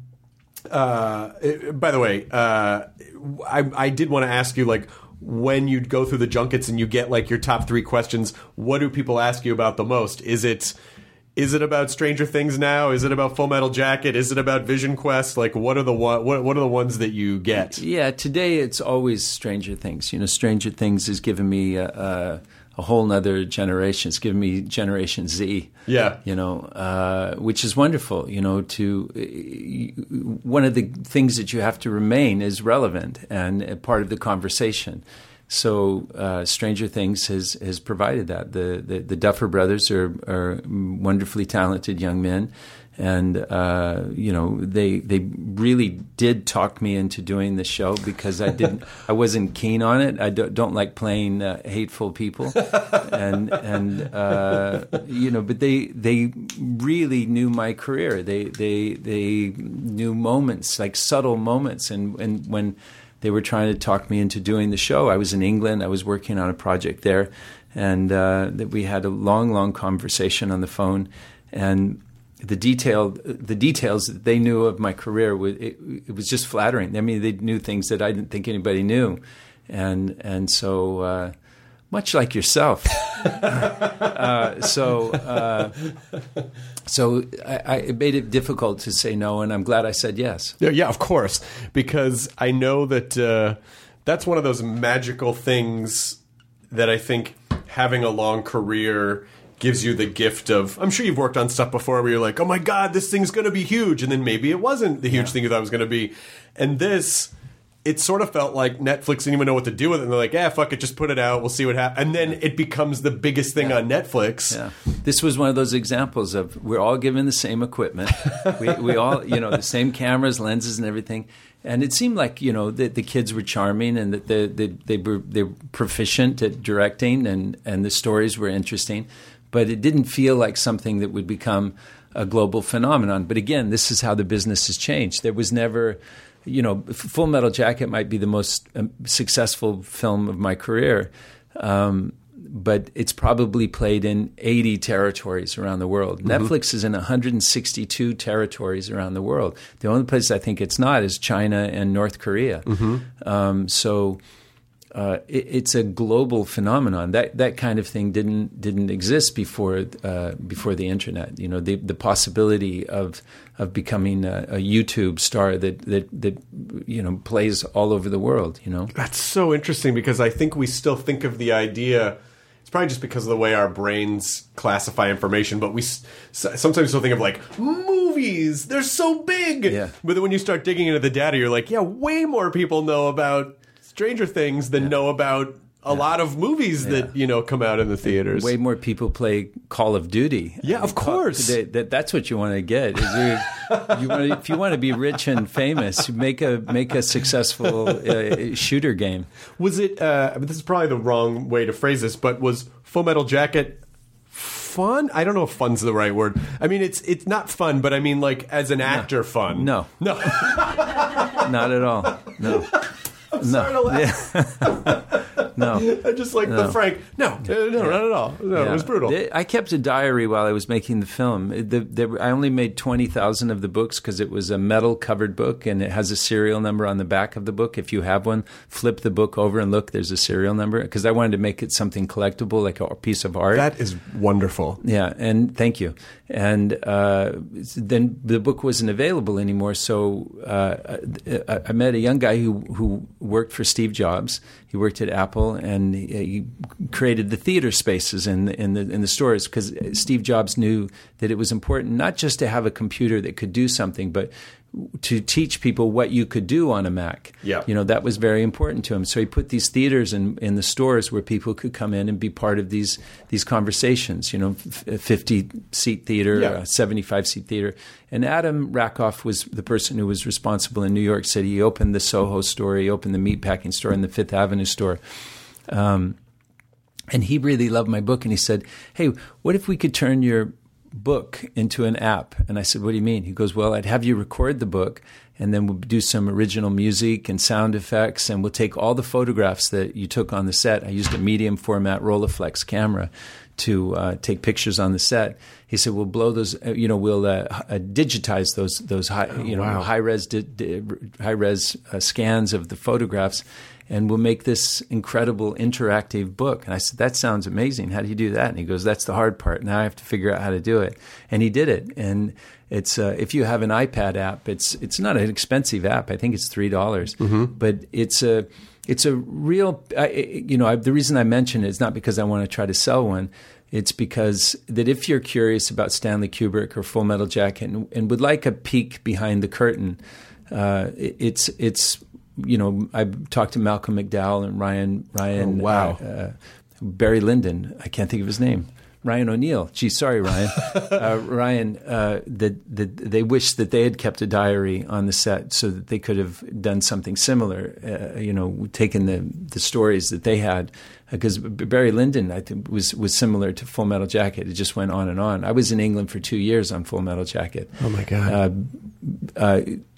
uh, by the way, uh, I, I did want to ask you, like, when you'd go through the junkets and you get like your top three questions, what do people ask you about the most? Is it is it about Stranger Things now? Is it about Full Metal Jacket? Is it about Vision Quest? Like, what are the what what are the ones that you get? Yeah, today it's always Stranger Things. You know, Stranger Things has given me a, a, a whole nother generation. It's given me Generation Z. Yeah, you know, uh, which is wonderful. You know, to uh, one of the things that you have to remain is relevant and a part of the conversation. So uh, Stranger Things has has provided that. The the, the Duffer Brothers are, are wonderfully talented young men. And, uh, you know, they they really did talk me into doing the show because I didn't, I wasn't keen on it. I don't, don't like playing uh, hateful people. And, and uh, you know, but they they really knew my career. They they they knew moments, like subtle moments. And, and when they were trying to talk me into doing the show, I was in England. I was working on a project there. And uh, that we had a long, long conversation on the phone. And the detail, the details that they knew of my career, it, it was just flattering. I mean, they knew things that I didn't think anybody knew, and and so uh, much like yourself. uh, so uh, so I, I, it made it difficult to say no, and I'm glad I said yes. Yeah, yeah, of course, because I know that uh, that's one of those magical things that I think having a long career gives you the gift of. I'm sure you've worked on stuff before where you're like, oh my God, this thing's going to be huge. And then maybe it wasn't the huge yeah. thing you thought it was going to be. And this, it sort of felt like Netflix didn't even know what to do with it. And they're like, yeah, fuck it, just put it out. We'll see what happens. And then it becomes the biggest thing yeah. on Netflix. Yeah. This was one of those examples of we're all given the same equipment. we, we all, you know, the same cameras, lenses, and everything. And it seemed like, you know, that the kids were charming and that they, they, they were they were proficient at directing and, and the stories were interesting. But it didn't feel like something that would become a global phenomenon. But again, this is how the business has changed. There was never, you know, Full Metal Jacket might be the most um, successful film of my career, um, but it's probably played in eighty territories around the world. Mm-hmm. Netflix is in one hundred sixty-two territories around the world. The only place I think it's not is China and North Korea. Mm-hmm. Um, so... Uh, it, it's a global phenomenon. That that kind of thing didn't didn't exist before uh, before the internet. You know, the the possibility of of becoming a, a YouTube star that, that that you know plays all over the world. You know, that's so interesting because I think we still think of the idea. It's probably just because of the way our brains classify information, but we sometimes still think of like movies. They're so big, yeah. But then when you start digging into the data, you're like, yeah, way more people know about Stranger Things than yeah. know about a yeah. lot of movies that, yeah. you know, come out in the theaters. Way more people play Call of Duty. Yeah, of course. They, that, that's what you want to get. Is you, you want to, if you want to be rich and famous, make a make a successful uh, shooter game. Was it, uh, I mean, this is probably the wrong way to phrase this, but was Full Metal Jacket fun? I don't know if fun's the right word. I mean, it's it's not fun, but I mean, like, as an actor, no. fun. No. No. Not at all. No. I'm sorry no. to laugh. Yeah. No. I just like no. the frank. No, no, no, not at all. No, yeah. It was brutal. I kept a diary while I was making the film. The, the, I only made twenty thousand of the books because it was a metal covered book and it has a serial number on the back of the book. If you have one, flip the book over and look, there's a serial number because I wanted to make it something collectible, like a piece of art. That is wonderful. Yeah, and thank you. And uh, then the book wasn't available anymore, so uh, I, I met a young guy who, who worked for Steve Jobs. He worked at Apple, and he, he created the theater spaces in the, in the in the stores because Steve Jobs knew that it was important not just to have a computer that could do something, but to teach people what you could do on a Mac. Yeah. You know, that was very important to him. So he put these theaters in, in the stores where people could come in and be part of these these conversations, you know, fifty-seat theater, Yeah. uh, seventy-five-seat theater. And Adam Rakoff was the person who was responsible in New York City. He opened the Soho store, he opened the Meatpacking store and the Fifth Avenue store. Um, and he really loved my book, and he said, hey, what if we could turn your book into an app? And I said, what do you mean? He goes, well, I'd have you record the book, and then we'll do some original music and sound effects, and we'll take all the photographs that you took on the set. I used a medium format Rolleiflex camera to uh, take pictures on the set. He said, we'll blow those, uh, you know, we'll uh, uh, digitize those those high, Oh, you know, wow. high res di- di- high res uh, scans of the photographs, and we'll make this incredible interactive book. And I said, that sounds amazing. How do you do that? And he goes, that's the hard part. Now I have to figure out how to do it. And he did it. And it's uh, if you have an iPad app, it's it's not an expensive app. I think it's three dollars, Mm-hmm. but it's a it's a real. I, you know, I, the reason I mention it is not because I want to try to sell one. It's because that if you're curious about Stanley Kubrick or Full Metal Jacket and, and would like a peek behind the curtain, uh, it, it's it's. You know, I've talked to Malcolm McDowell and Ryan, Ryan, Oh, wow. uh, uh, Barry Lyndon. I can't think of his name. Ryan O'Neill. Gee, sorry, Ryan. uh, Ryan, uh, that, that they wish that they had kept a diary on the set so that they could have done something similar. Uh, you know, taken the the stories that they had, because Barry Lyndon, I think, was was similar to Full Metal Jacket. It just went on and on. I was in England for two years on Full Metal Jacket. Oh my God. Uh, uh,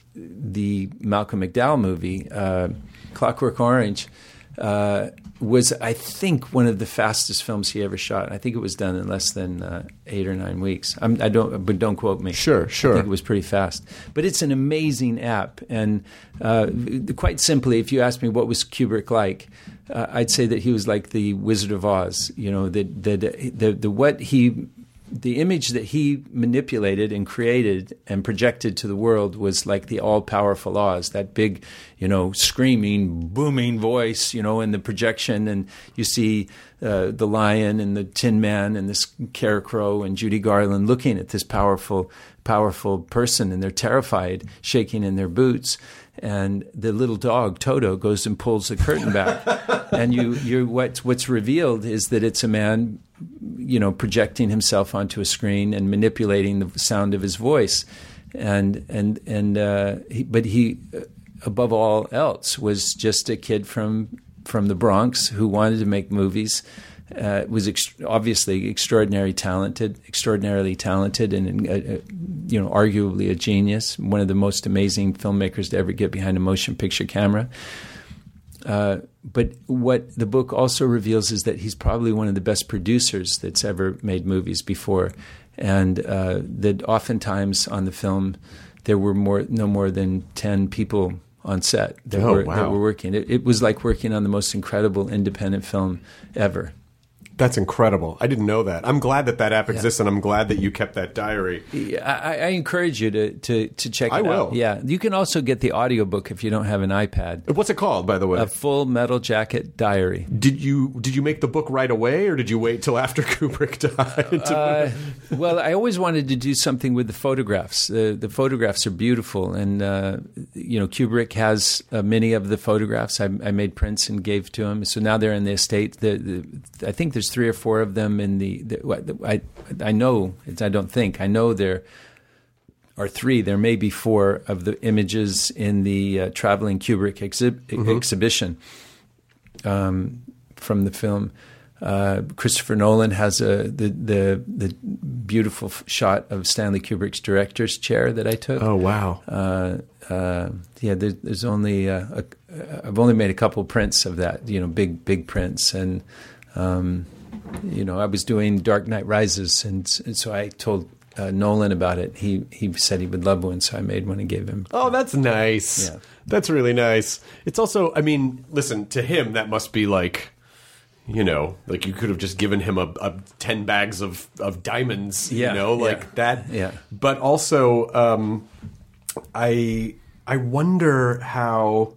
the Malcolm McDowell movie, uh, Clockwork Orange, uh, was, I think, one of the fastest films he ever shot. I think it was done in less than uh, eight or nine weeks. I'm, I don't, but don't quote me. Sure, sure. I think it was pretty fast. But it's an amazing app, and uh, quite simply, if you ask me what was Kubrick like, uh, I'd say that he was like the Wizard of Oz. You know, that the, the the the what he. The image that he manipulated and created and projected to the world was like the all-powerful Oz, that big, you know, screaming, booming voice, you know, in the projection. And you see uh, the lion and the Tin Man and the Scarecrow and Judy Garland looking at this powerful, powerful person, and they're terrified, shaking in their boots. And the little dog Toto goes and pulls the curtain back, and you, you, what's what's revealed is that it's a man, you know, projecting himself onto a screen and manipulating the sound of his voice, and and and uh, he, but he, uh, above all else, was just a kid from from the Bronx who wanted to make movies. Uh, was ex- obviously extraordinarily talented, extraordinarily talented, and uh, uh, you know, arguably a genius. One of the most amazing filmmakers to ever get behind a motion picture camera. Uh, but what the book also reveals is that he's probably one of the best producers that's ever made movies before, and uh, that oftentimes on the film there were more, no more than ten people on set that, Oh, were, wow. that were working. It, it was like working on the most incredible independent film ever. That's incredible. I didn't know that. I'm glad that that app exists, and I'm glad that you kept that diary. I, I encourage you to, to, to check it I out. will. Yeah. You can also get the audiobook if you don't have an iPad. What's it called, by the way? A Full Metal Jacket Diary. Did you did you make the book right away, or did you wait till after Kubrick died? to- Uh, well, I always wanted to do something with the photographs. Uh, the photographs are beautiful, and uh, you know, Kubrick has uh, many of the photographs. I, I made prints and gave to him. So now they're in the estate. The, the, I think there's three or four of them in the. the I I know. I don't think I know there are three. There may be four of the images in the uh, traveling Kubrick exhi- Mm-hmm. exhibition um, from the film. Uh, Christopher Nolan has a the the, the beautiful f- shot of Stanley Kubrick's director's chair that I took. oh wow! Uh, uh, yeah, there's, there's only uh, a, I've only made a couple prints of that. You know, big big prints, and um, you know, I was doing Dark Knight Rises, and, and so I told uh, Nolan about it. He he said he would love one, so I made one and gave him. Oh, that's nice. Yeah. That's really nice. It's also, I mean, listen, to him that must be like, you know, like you could have just given him a, a ten bags of, of diamonds, Yeah, you know, like yeah, that. yeah. But also, um, I I wonder how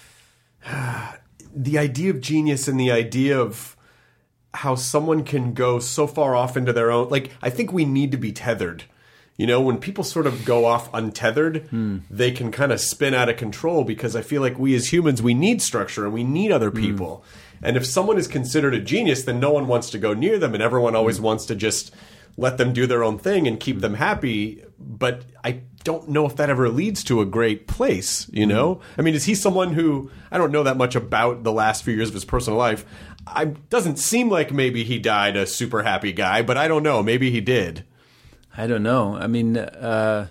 the idea of genius and the idea of how someone can go so far off into their own, like, I think we need to be tethered. You know, when people sort of go off untethered, mm. they can kind of spin out of control, because I feel like we as humans, we need structure and we need other people. Mm. And if someone is considered a genius, then no one wants to go near them, and everyone always mm. wants to just let them do their own thing and keep mm. them happy. But I don't know if that ever leads to a great place, you know? Mm. I mean, is he someone who, I don't know that much about the last few years of his personal life. I doesn't seem like maybe he died a super happy guy, but I don't know. Maybe he did. I don't know. I mean, uh,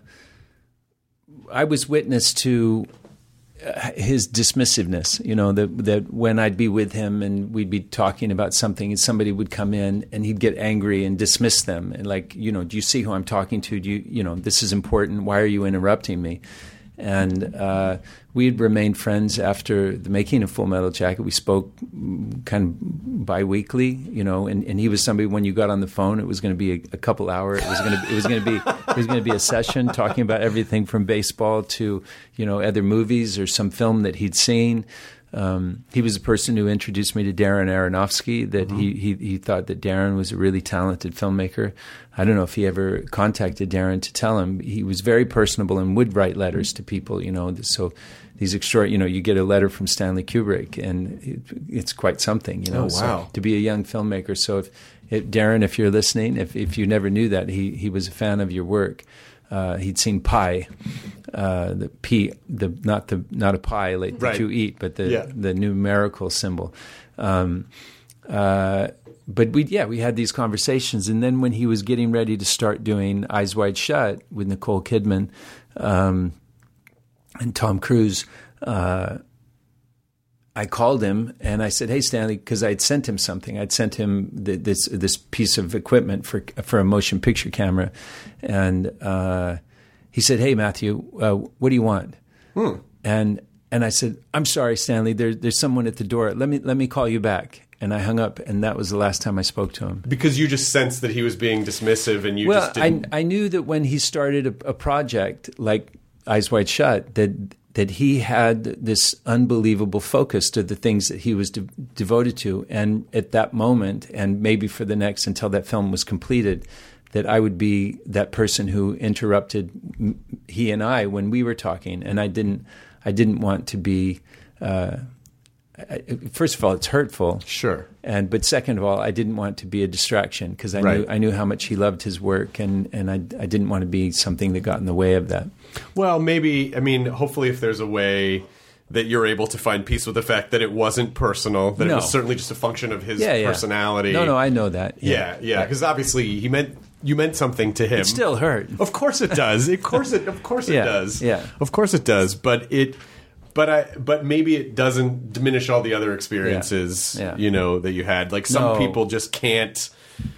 I was witness to uh, his dismissiveness, you know, that, that when I'd be with him and we'd be talking about something and somebody would come in and he'd get angry and dismiss them. And like, you know, do you see who I'm talking to? Do you, you know, this is important. Why are you interrupting me? And uh, we had remained friends after the making of Full Metal Jacket. We spoke kind of bi-weekly, you know, and, and he was somebody, when you got on the phone, it was going to be a, a couple hour. It was going to it was going to be it was going to be a session talking about everything from baseball to, you know, other movies or some film that he'd seen. Um, he was the person who introduced me to Darren Aronofsky, that mm-hmm. he, he he thought that Darren was a really talented filmmaker. I don't know if he ever contacted Darren to tell him. He was very personable and would write letters to people, you know. So these extra, you know, you get a letter from Stanley Kubrick, and it, it's quite something, you know. Oh, wow. So, to be a young filmmaker. So if, if Darren, if you're listening, if if you never knew that, he he was a fan of your work. Uh, he'd seen Pi, uh, the P, the not the not a pie like right. that you eat, but the yeah. the numerical symbol. Um, uh, but we yeah we had these conversations, and then when he was getting ready to start doing Eyes Wide Shut with Nicole Kidman um, and Tom Cruise, uh, I called him and I said, "Hey, Stanley," because I'd sent him something. I'd sent him the, this this piece of equipment for for a motion picture camera, and uh, he said, "Hey, Matthew, uh, what do you want?" Hmm. And and I said, "I'm sorry, Stanley. There, there's someone at the door. Let me let me call you back." And I hung up, and that was the last time I spoke to him. Because you just sensed that he was being dismissive, and you well, just didn't. I I knew that when he started a, a project like Eyes Wide Shut, that. that he had this unbelievable focus to the things that he was de- devoted to. And at that moment, and maybe for the next, until that film was completed, that I would be that person who interrupted m- he and I when we were talking. And I didn't, I didn't want to be, uh, I, first of all, it's hurtful. Sure. And, but second of all, I didn't want to be a distraction, because I right. knew, I knew how much he loved his work, and, and I, I didn't want to be something that got in the way of that. Well, maybe, I mean, hopefully if there's a way that you're able to find peace with the fact that it wasn't personal, that no. it was certainly just a function of his yeah, yeah. personality. No, no, I know that. Yeah, yeah, because yeah, obviously he meant you meant something to him. It still hurt. Of course it does. Of course it. Of course it yeah, does. Yeah. Of course it does. But it. But I. But maybe it doesn't diminish all the other experiences. Yeah. Yeah. You know, that you had. Like some no. people just can't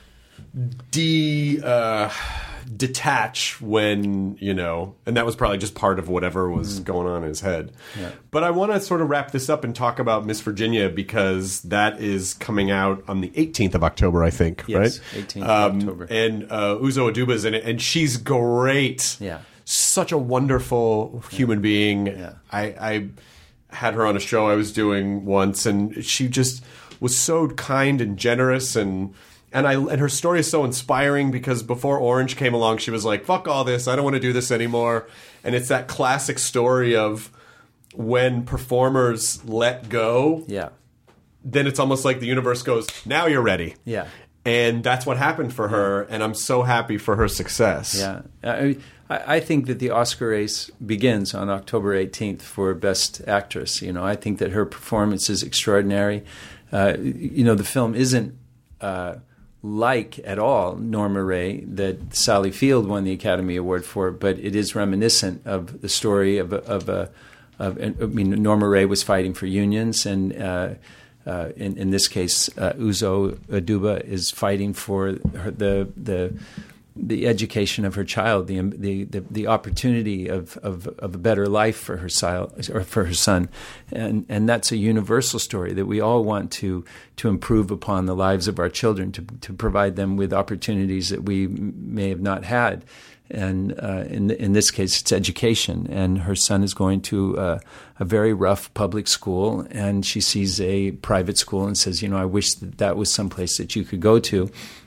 de. Uh, detach when, you know, and that was probably just part of whatever was mm. going on in his head. Yeah. But I want to sort of wrap this up and talk about Miss Virginia, because that is coming out on the eighteenth of October, I think, yes, right? eighteenth um, of October. And uh, Uzo Aduba's in it, and she's great. Yeah. Such a wonderful human yeah. being. Yeah. I, I had her on a show I was doing once, and she just was so kind and generous, and And I and her story is so inspiring, because before Orange came along, she was like, fuck all this, I don't want to do this anymore. And it's that classic story of when performers let go, yeah, then it's almost like the universe goes, now you're ready. Yeah. And that's what happened for her, and I'm so happy for her success. Yeah. I, I think that the Oscar race begins on October eighteenth for Best Actress. You know, I think that her performance is extraordinary. Uh, you know, the film isn't uh, like at all Norma Ray that Sally Field won the Academy Award for, but it is reminiscent of the story of a, of a of, I mean, Norma Ray was fighting for unions, and uh, uh, in, in this case, uh, Uzo Aduba is fighting for her, the the the education of her child, the the the, the opportunity of, of, of a better life for her child, or for her son, and and that's a universal story that we all want to to improve upon the lives of our children, to to provide them with opportunities that we may have not had, and uh, in in this case, it's education. And her son is going to uh, a very rough public school, and she sees a private school and says, you know, I wish that that was someplace that you could go to.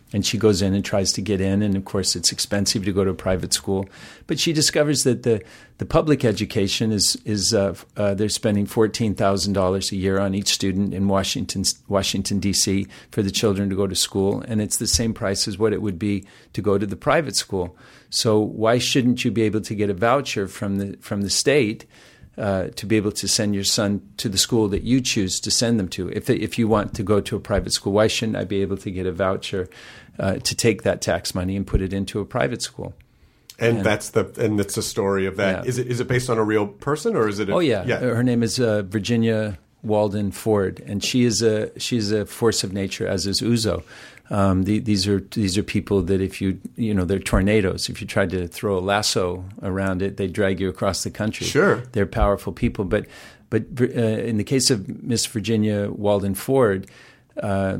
And she goes in and tries to get in, and of course it's expensive to go to a private school. But she discovers that the, the public education is is uh, uh, they're spending fourteen thousand dollars a year on each student in Washington Washington D C for the children to go to school, and it's the same price as what it would be to go to the private school. So why shouldn't you be able to get a voucher from the from the state uh, to be able to send your son to the school that you choose to send them to? If if you want to go to a private school, why shouldn't I be able to get a voucher Uh, to take that tax money and put it into a private school? And, and that's the and that's the story of that. Yeah. Is it is it based on a real person, or is it? A, oh yeah. yeah, her name is uh, Virginia Walden Ford, and she is a she is a force of nature, as is Uzo. Um, the, these are these are people that if you you know they're tornadoes. If you tried to throw a lasso around it, they drag you across the country. Sure, they're powerful people. But but uh, in the case of Miss Virginia Walden Ford. Uh,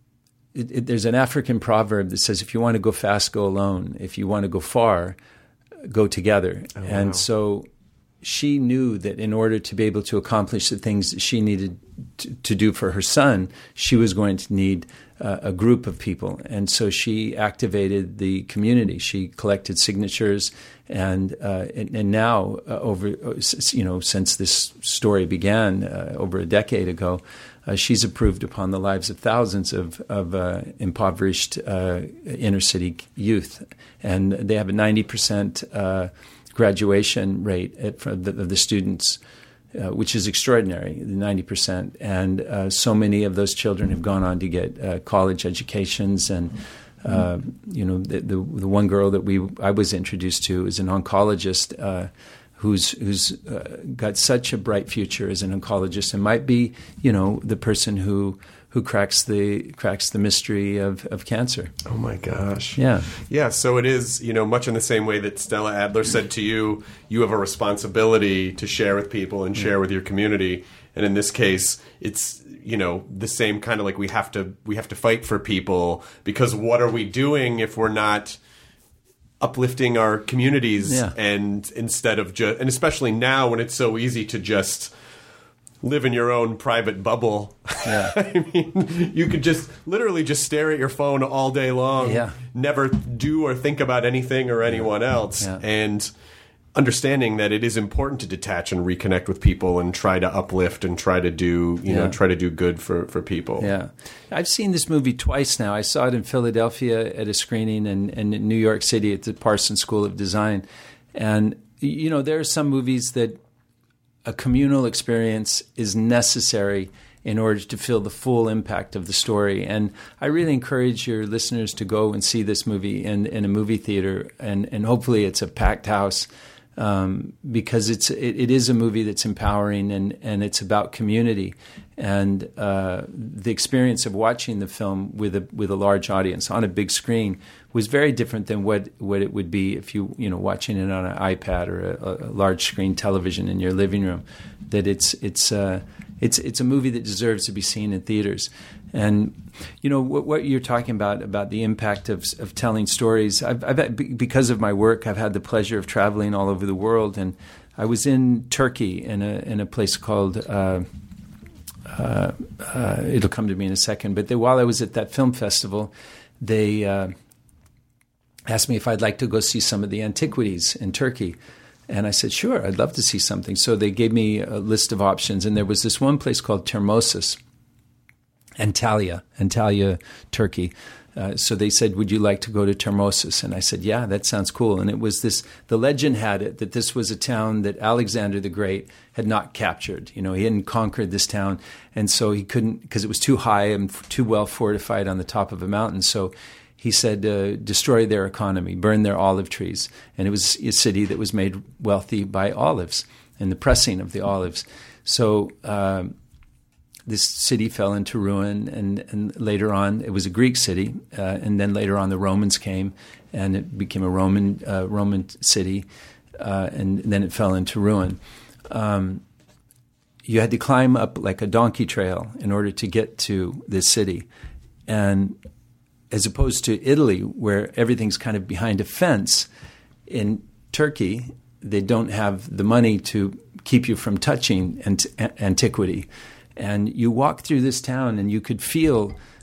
It, it, there's an African proverb that says, if you want to go fast, go alone. If you want to go far, go together. Oh, and wow. So she knew that in order to be able to accomplish the things that she needed to, to do for her son, she was going to need uh, a group of people. And so she activated the community. She collected signatures. And uh, and, and now, uh, over you know, since this story began uh, over a decade ago, Uh, she's improved upon the lives of thousands of, of uh, impoverished uh, inner city youth. And they have a ninety percent uh, graduation rate at, for the, of the students, uh, which is extraordinary, ninety percent. And uh, so many of those children have gone on to get uh, college educations. And, uh, you know, the, the, the one girl that we I was introduced to is an oncologist uh who's who's uh, got such a bright future as an oncologist and might be, you know, the person who who cracks the cracks the mystery of, of cancer. Oh my gosh. Yeah. Yeah, so it is, you know, much in the same way that Stella Adler said to you, you have a responsibility to share with people and share with your community. And in this case, it's, you know, the same kind of like we have to we have to fight for people, because what are we doing if we're not uplifting our communities? Yeah. And instead of just, and especially now when it's so easy to just live in your own private bubble. Yeah. I mean, you could just literally just stare at your phone all day long, yeah. never do or think about anything or anyone else. Yeah. And understanding that it is important to detach and reconnect with people and try to uplift and try to do, you yeah. know, try to do good for, for people. Yeah. I've seen this movie twice now. I saw it in Philadelphia at a screening and, and in New York City at the Parsons School of Design. And, you know, there are some movies that a communal experience is necessary in order to feel the full impact of the story. And I really encourage your listeners to go and see this movie in, in a movie theater. And, and hopefully it's a packed house. Um, because it's it, it is a movie that's empowering and, and it's about community, and uh, the experience of watching the film with a with a large audience on a big screen was very different than what, what it would be if you you know watching it on an iPad or a, a large screen television in your living room. That it's it's uh, it's it's a movie that deserves to be seen in theaters. And you know what, what you're talking about about the impact of of telling stories. I've, I've because of my work, I've had the pleasure of traveling all over the world, and I was in Turkey in a in a place called. Uh, uh, uh, it'll come to me in a second. But they, while I was at that film festival, they uh, asked me if I'd like to go see some of the antiquities in Turkey. And I said, sure, I'd love to see something. So they gave me a list of options, and there was this one place called Termosus. Antalya, Antalya, Turkey. Uh, so they said, would you like to go to Termosus? And I said, yeah, that sounds cool. And it was this, the legend had it that this was a town that Alexander the Great had not captured. You know, he hadn't conquered this town. And so he couldn't, because it was too high and f- too well fortified on the top of a mountain. So he said, uh, destroy their economy, burn their olive trees. And it was a city that was made wealthy by olives and the pressing of the olives. So, um, this city fell into ruin, and, and later on, it was a Greek city, uh, and then later on the Romans came, and it became a Roman uh, Roman city, uh, and then it fell into ruin. Um, you had to climb up like a donkey trail in order to get to this city, and as opposed to Italy, where everything's kind of behind a fence, in Turkey, they don't have the money to keep you from touching ant- antiquity. And you walk through this town and you could feel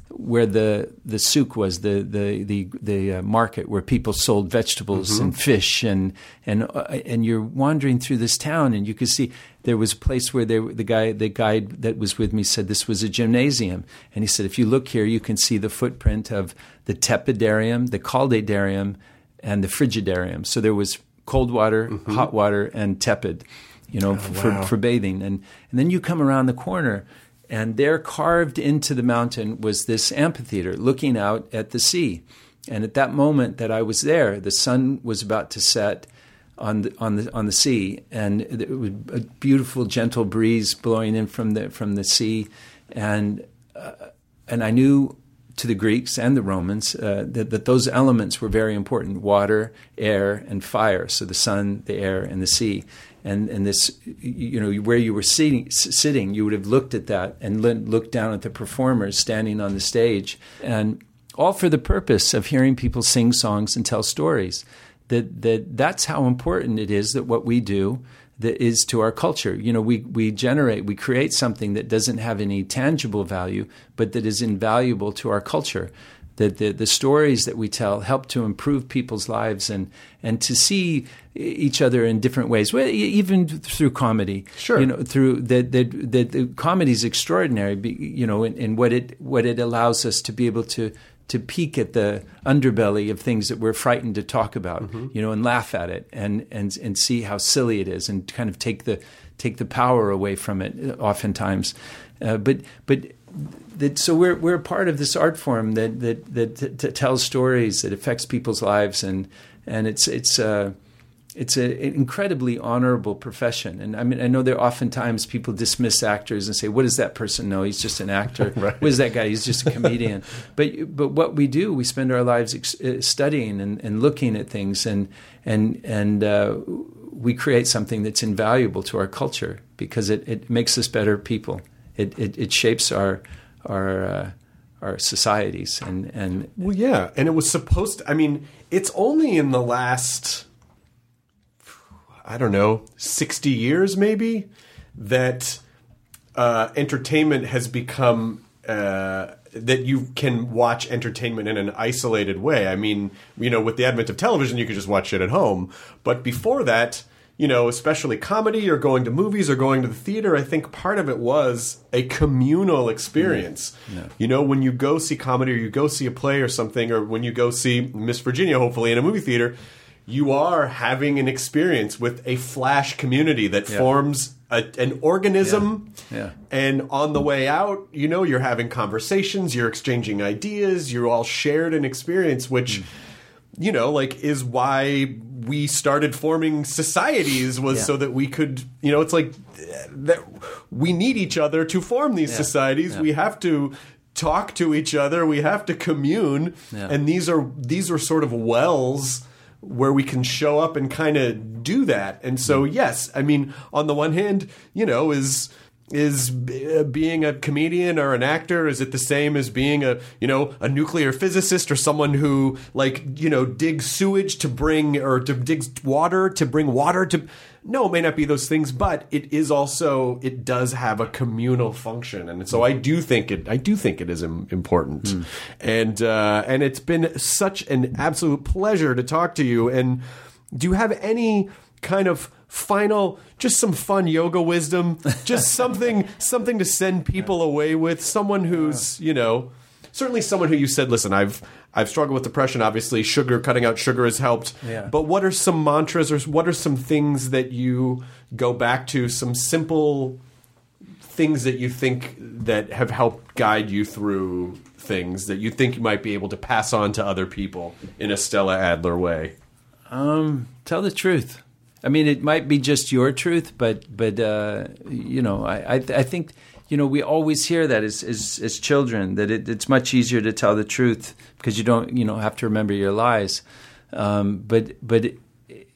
where the the souk was, the the the, the uh, market where people sold vegetables mm-hmm. and fish, and and uh, and you're wandering through this town, and you could see there was a place where they, the guy the guide that was with me said this was a gymnasium, and he said if you look here, you can see the footprint of the tepidarium, the caldedarium, and the frigidarium. So there was cold water, mm-hmm. hot water, and tepid, you know, oh, for, wow. for bathing, and and then you come around the corner. And there, carved into the mountain, was this amphitheater looking out at the sea. And at that moment that I was there, the sun was about to set on the on the on the sea, and it was a beautiful, gentle breeze blowing in from the from the sea, and uh, and I knew to the Greeks and the Romans uh, that, that those elements were very important: water, air, and fire. So the sun, the air, and the sea. And and this, you know, where you were sitting, sitting, you would have looked at that and looked down at the performers standing on the stage, and all for the purpose of hearing people sing songs and tell stories. That that that's how important it is that what we do that is to our culture. You know, we we generate, we create something that doesn't have any tangible value, but that is invaluable to our culture. That the, the stories that we tell help to improve people's lives and, and to see each other in different ways, well, even through comedy. Sure, you know, through that the, the, the comedy is extraordinary. You know, in, in what it what it allows us to be able to to peek at the underbelly of things that we're frightened to talk about. Mm-hmm. You know, and laugh at it and and and see how silly it is, and kind of take the take the power away from it. Oftentimes, uh, but but. That, so we're we're a part of this art form that that that t- t- tells stories, that affects people's lives, and and it's it's uh, it's a, an incredibly honorable profession. And I mean, I know there are oftentimes people dismiss actors and say, "What does that person know? He's just an actor. Right. What is that guy? He's just a comedian." but but what we do, we spend our lives ex- studying and, and looking at things, and and and uh, we create something that's invaluable to our culture because it, it makes us better people. It, it it shapes our our uh, our societies and and well, yeah, and it was supposed to, I mean, it's only in the last, I don't know, sixty years maybe that uh, entertainment has become uh, that you can watch entertainment in an isolated way. I mean, you know, with the advent of television, you could just watch it at home, but before that, you know, especially comedy or going to movies or going to the theater, I think part of it was a communal experience. Yeah. Yeah. You know, when you go see comedy or you go see a play or something, or when you go see Miss Virginia, hopefully in a movie theater, you are having an experience with a flash community that yeah. forms a, an organism. Yeah. Yeah. And on the way out, you know, you're having conversations, you're exchanging ideas, you're all shared an experience, which... Mm. You know, like, is why we started forming societies was yeah. so that we could, you know, it's like that we need each other to form these yeah. societies. Yeah. We have to talk to each other. We have to commune. Yeah. And these are these are sort of wells where we can show up and kind of do that. And so, yes, I mean, on the one hand, you know, is... Is being a comedian or an actor, is it the same as being a, you know, a nuclear physicist or someone who, like, you know, digs sewage to bring, or to digs water to bring water to... No, it may not be those things, but it is also, it does have a communal function. And so I do think it, I do think it is important. Mm. And, uh, and it's been such an absolute pleasure to talk to you. And do you have any kind of final, just some fun yoga wisdom, just something something to send people away with, someone who's, you know, certainly someone who you said, listen, I've I've struggled with depression, obviously sugar, cutting out sugar has helped, yeah. but what are some mantras or what are some things that you go back to, some simple things that you think that have helped guide you through things that you think you might be able to pass on to other people in a Stella Adler way? Um, tell the truth. I mean, it might be just your truth, but but uh, you know, I I, I think you know we always hear that as as, as children that it, it's much easier to tell the truth because you don't you know have to remember your lies. Um, but but it, it,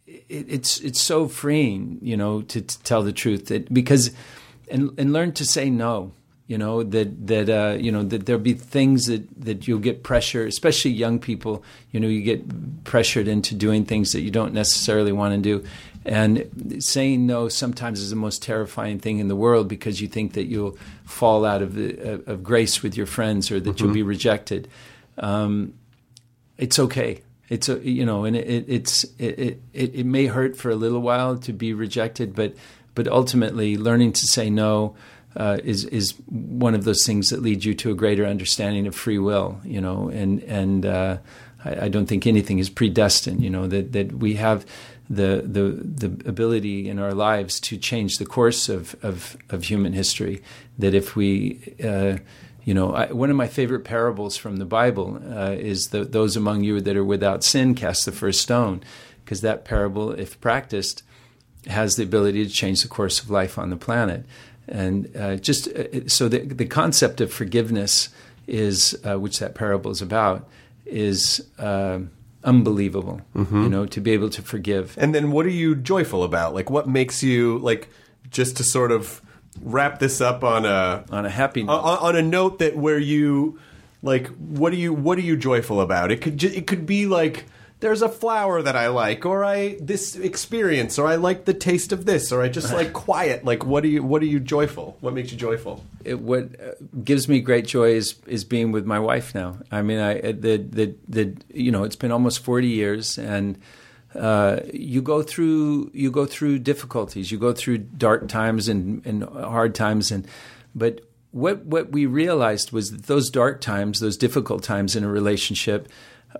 it's it's so freeing, you know, to, to tell the truth it, because and and learn to say no. You know, that, that uh, you know, that there'll be things that, that you'll get pressure, especially young people, you know, you get pressured into doing things that you don't necessarily want to do. And saying no sometimes is the most terrifying thing in the world because you think that you'll fall out of the, of grace with your friends or that mm-hmm. you'll be rejected. Um, it's okay. It's a, you know, and it, it's it, it it may hurt for a little while to be rejected, but but ultimately learning to say no uh, is is one of those things that lead you to a greater understanding of free will. You know, and and uh, I, I don't think anything is predestined. You know, that that we have the the the ability in our lives to change the course of of, of human history. That if we uh, You know, I, one of my favorite parables from the Bible uh, is the, those among you that are without sin cast the first stone, because that parable, if practiced, has the ability to change the course of life on the planet. And uh, just uh, so the, the concept of forgiveness is, uh, which that parable is about, is uh, unbelievable. Mm-hmm. You know, to be able to forgive. And then, what are you joyful about? Like, what makes you like just to sort of wrap this up on a on a happy note. On, on a note that where you like what are you what are you joyful about? It could ju- it could be like there's a flower that I like, or I this experience, or I like the taste of this, or I just like quiet. Like what are you what are you joyful? What makes you joyful? It, what uh, gives me great joy is is being with my wife now. I mean, I the the the you know it's been almost forty years and. Uh, you go through you go through difficulties, you go through dark times and, and hard times, and but what what we realized was that those dark times, those difficult times in a relationship,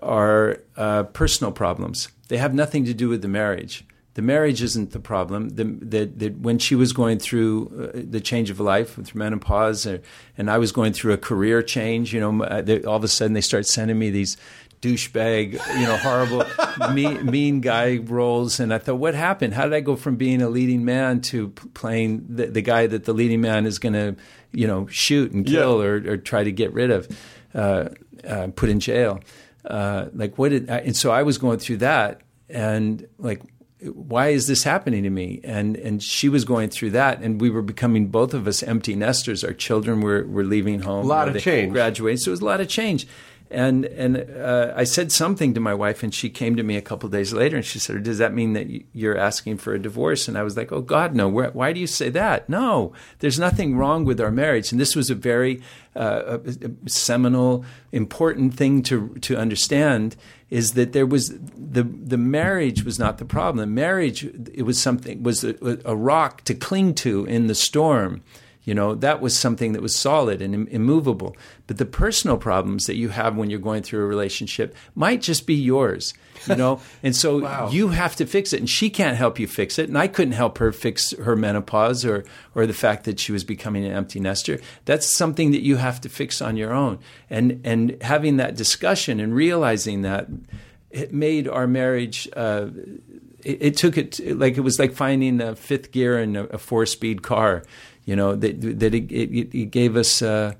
are uh, personal problems. They have nothing to do with the marriage. The marriage isn't the problem. The, the, the, when she was going through uh, the change of life, through menopause, or, and I was going through a career change, you know, they, all of a sudden they start sending me these douchebag, you know, horrible, mean, mean guy roles. And I thought, what happened? How did I go from being a leading man to p- playing the, the guy that the leading man is going to, you know, shoot and kill yeah. or, or try to get rid of, uh, uh, put in jail? Uh, like, what did I, and so I was going through that and like, why is this happening to me? And and she was going through that, and we were becoming, both of us, empty nesters. Our children were, were leaving home. A lot of change. Graduating. So it was a lot of change. And and uh, I said something to my wife, and she came to me a couple of days later, and she said, does that mean that you're asking for a divorce? And I was like, oh, God, no. Where, why do you say that? No, there's nothing wrong with our marriage. And this was a very uh, a, a seminal, important thing to to understand, is that there was the the marriage was not the problem. The marriage, it was something, was a, a rock to cling to in the storm. You know, that was something that was solid and Im- immovable. But the personal problems that you have when you're going through a relationship might just be yours, you know? And so wow. you have to fix it. And she can't help you fix it. And I couldn't help her fix her menopause or or the fact that she was becoming an empty nester. That's something that you have to fix on your own. And, and having that discussion and realizing that, it made our marriage... Uh, it, it took it... Like, it was like finding a fifth gear in a, a four-speed car. You know, that that it, it, it gave us uh,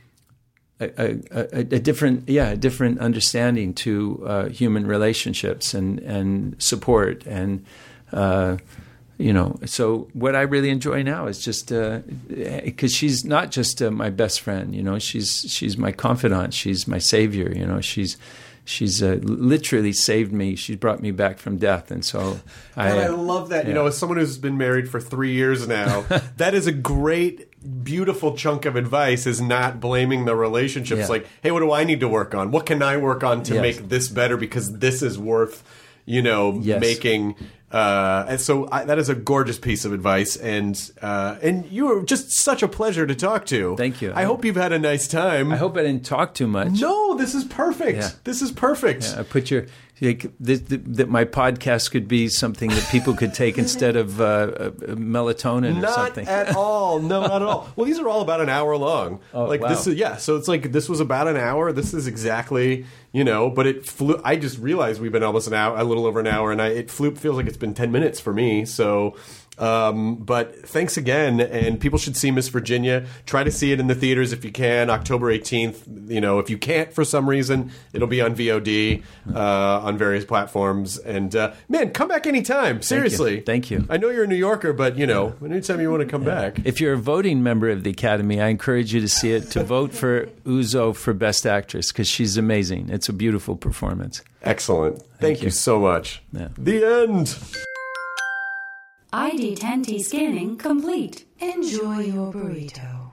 a, a, a different, yeah, a different understanding to uh, human relationships and, and support. And, uh, you know, so what I really enjoy now is just, because uh, she's not just uh, my best friend, you know, she's she's my confidant, she's my savior, you know, she's, She's uh, literally saved me. She's brought me back from death. And so I, God, I love that. Yeah. You know, as someone who's been married for three years now, that is a great, beautiful chunk of advice, is not blaming the relationships. Yeah. Like, hey, what do I need to work on? What can I work on to yes. make this better? Because this is worth, you know, yes. making... Uh, and so I, that is a gorgeous piece of advice, and uh, and you were just such a pleasure to talk to. Thank you. I hope you've had a nice time. I hope I didn't talk too much. No, this is perfect. Yeah. This is perfect. Yeah, I put your like, this, that my podcast could be something that people could take instead of uh, melatonin not or something. Not at all. No, not at all. Well, these are all about an hour long. Oh, like wow. this is yeah. So it's like this was about an hour. This is exactly. You know, but it flew. I just realized we've been almost an hour, a little over an hour, and I, it flew. Feels like it's been ten minutes for me. So, um, but thanks again, and people should see Miss Virginia. Try to see it in the theaters if you can. October eighteenth. You know, if you can't for some reason, it'll be on V O D uh, on various platforms. And uh, man, come back anytime. Seriously, thank you. Thank you. I know you're a New Yorker, but you know, anytime you want to come yeah. back. If you're a voting member of the Academy, I encourage you to see it. To vote for Uzo for Best Actress, because she's amazing. It's a beautiful performance. Excellent. Thank, Thank you. you so much. Yeah. The end. I D ten T scanning complete. Enjoy your burrito.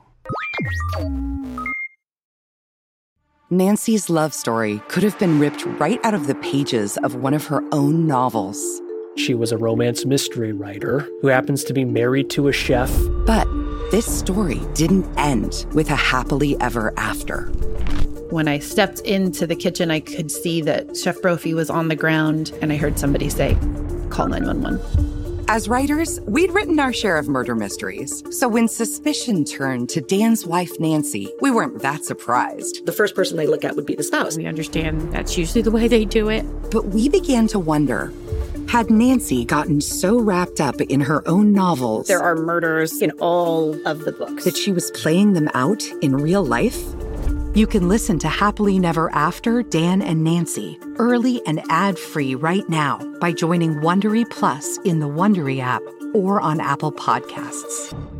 Nancy's love story could have been ripped right out of the pages of one of her own novels. She was a romance mystery writer who happens to be married to a chef. But this story didn't end with a happily ever after. When I stepped into the kitchen, I could see that Chef Brophy was on the ground, and I heard somebody say, "Call nine one one." As writers, we'd written our share of murder mysteries. So when suspicion turned to Dan's wife, Nancy, we weren't that surprised. The first person they look at would be the spouse. We understand that's usually the way they do it. But we began to wonder, had Nancy gotten so wrapped up in her own novels... There are murders in all of the books. ...that she was playing them out in real life? You can listen to Happily Never After, Dan and Nancy, early and ad-free right now by joining Wondery Plus in the Wondery app or on Apple Podcasts.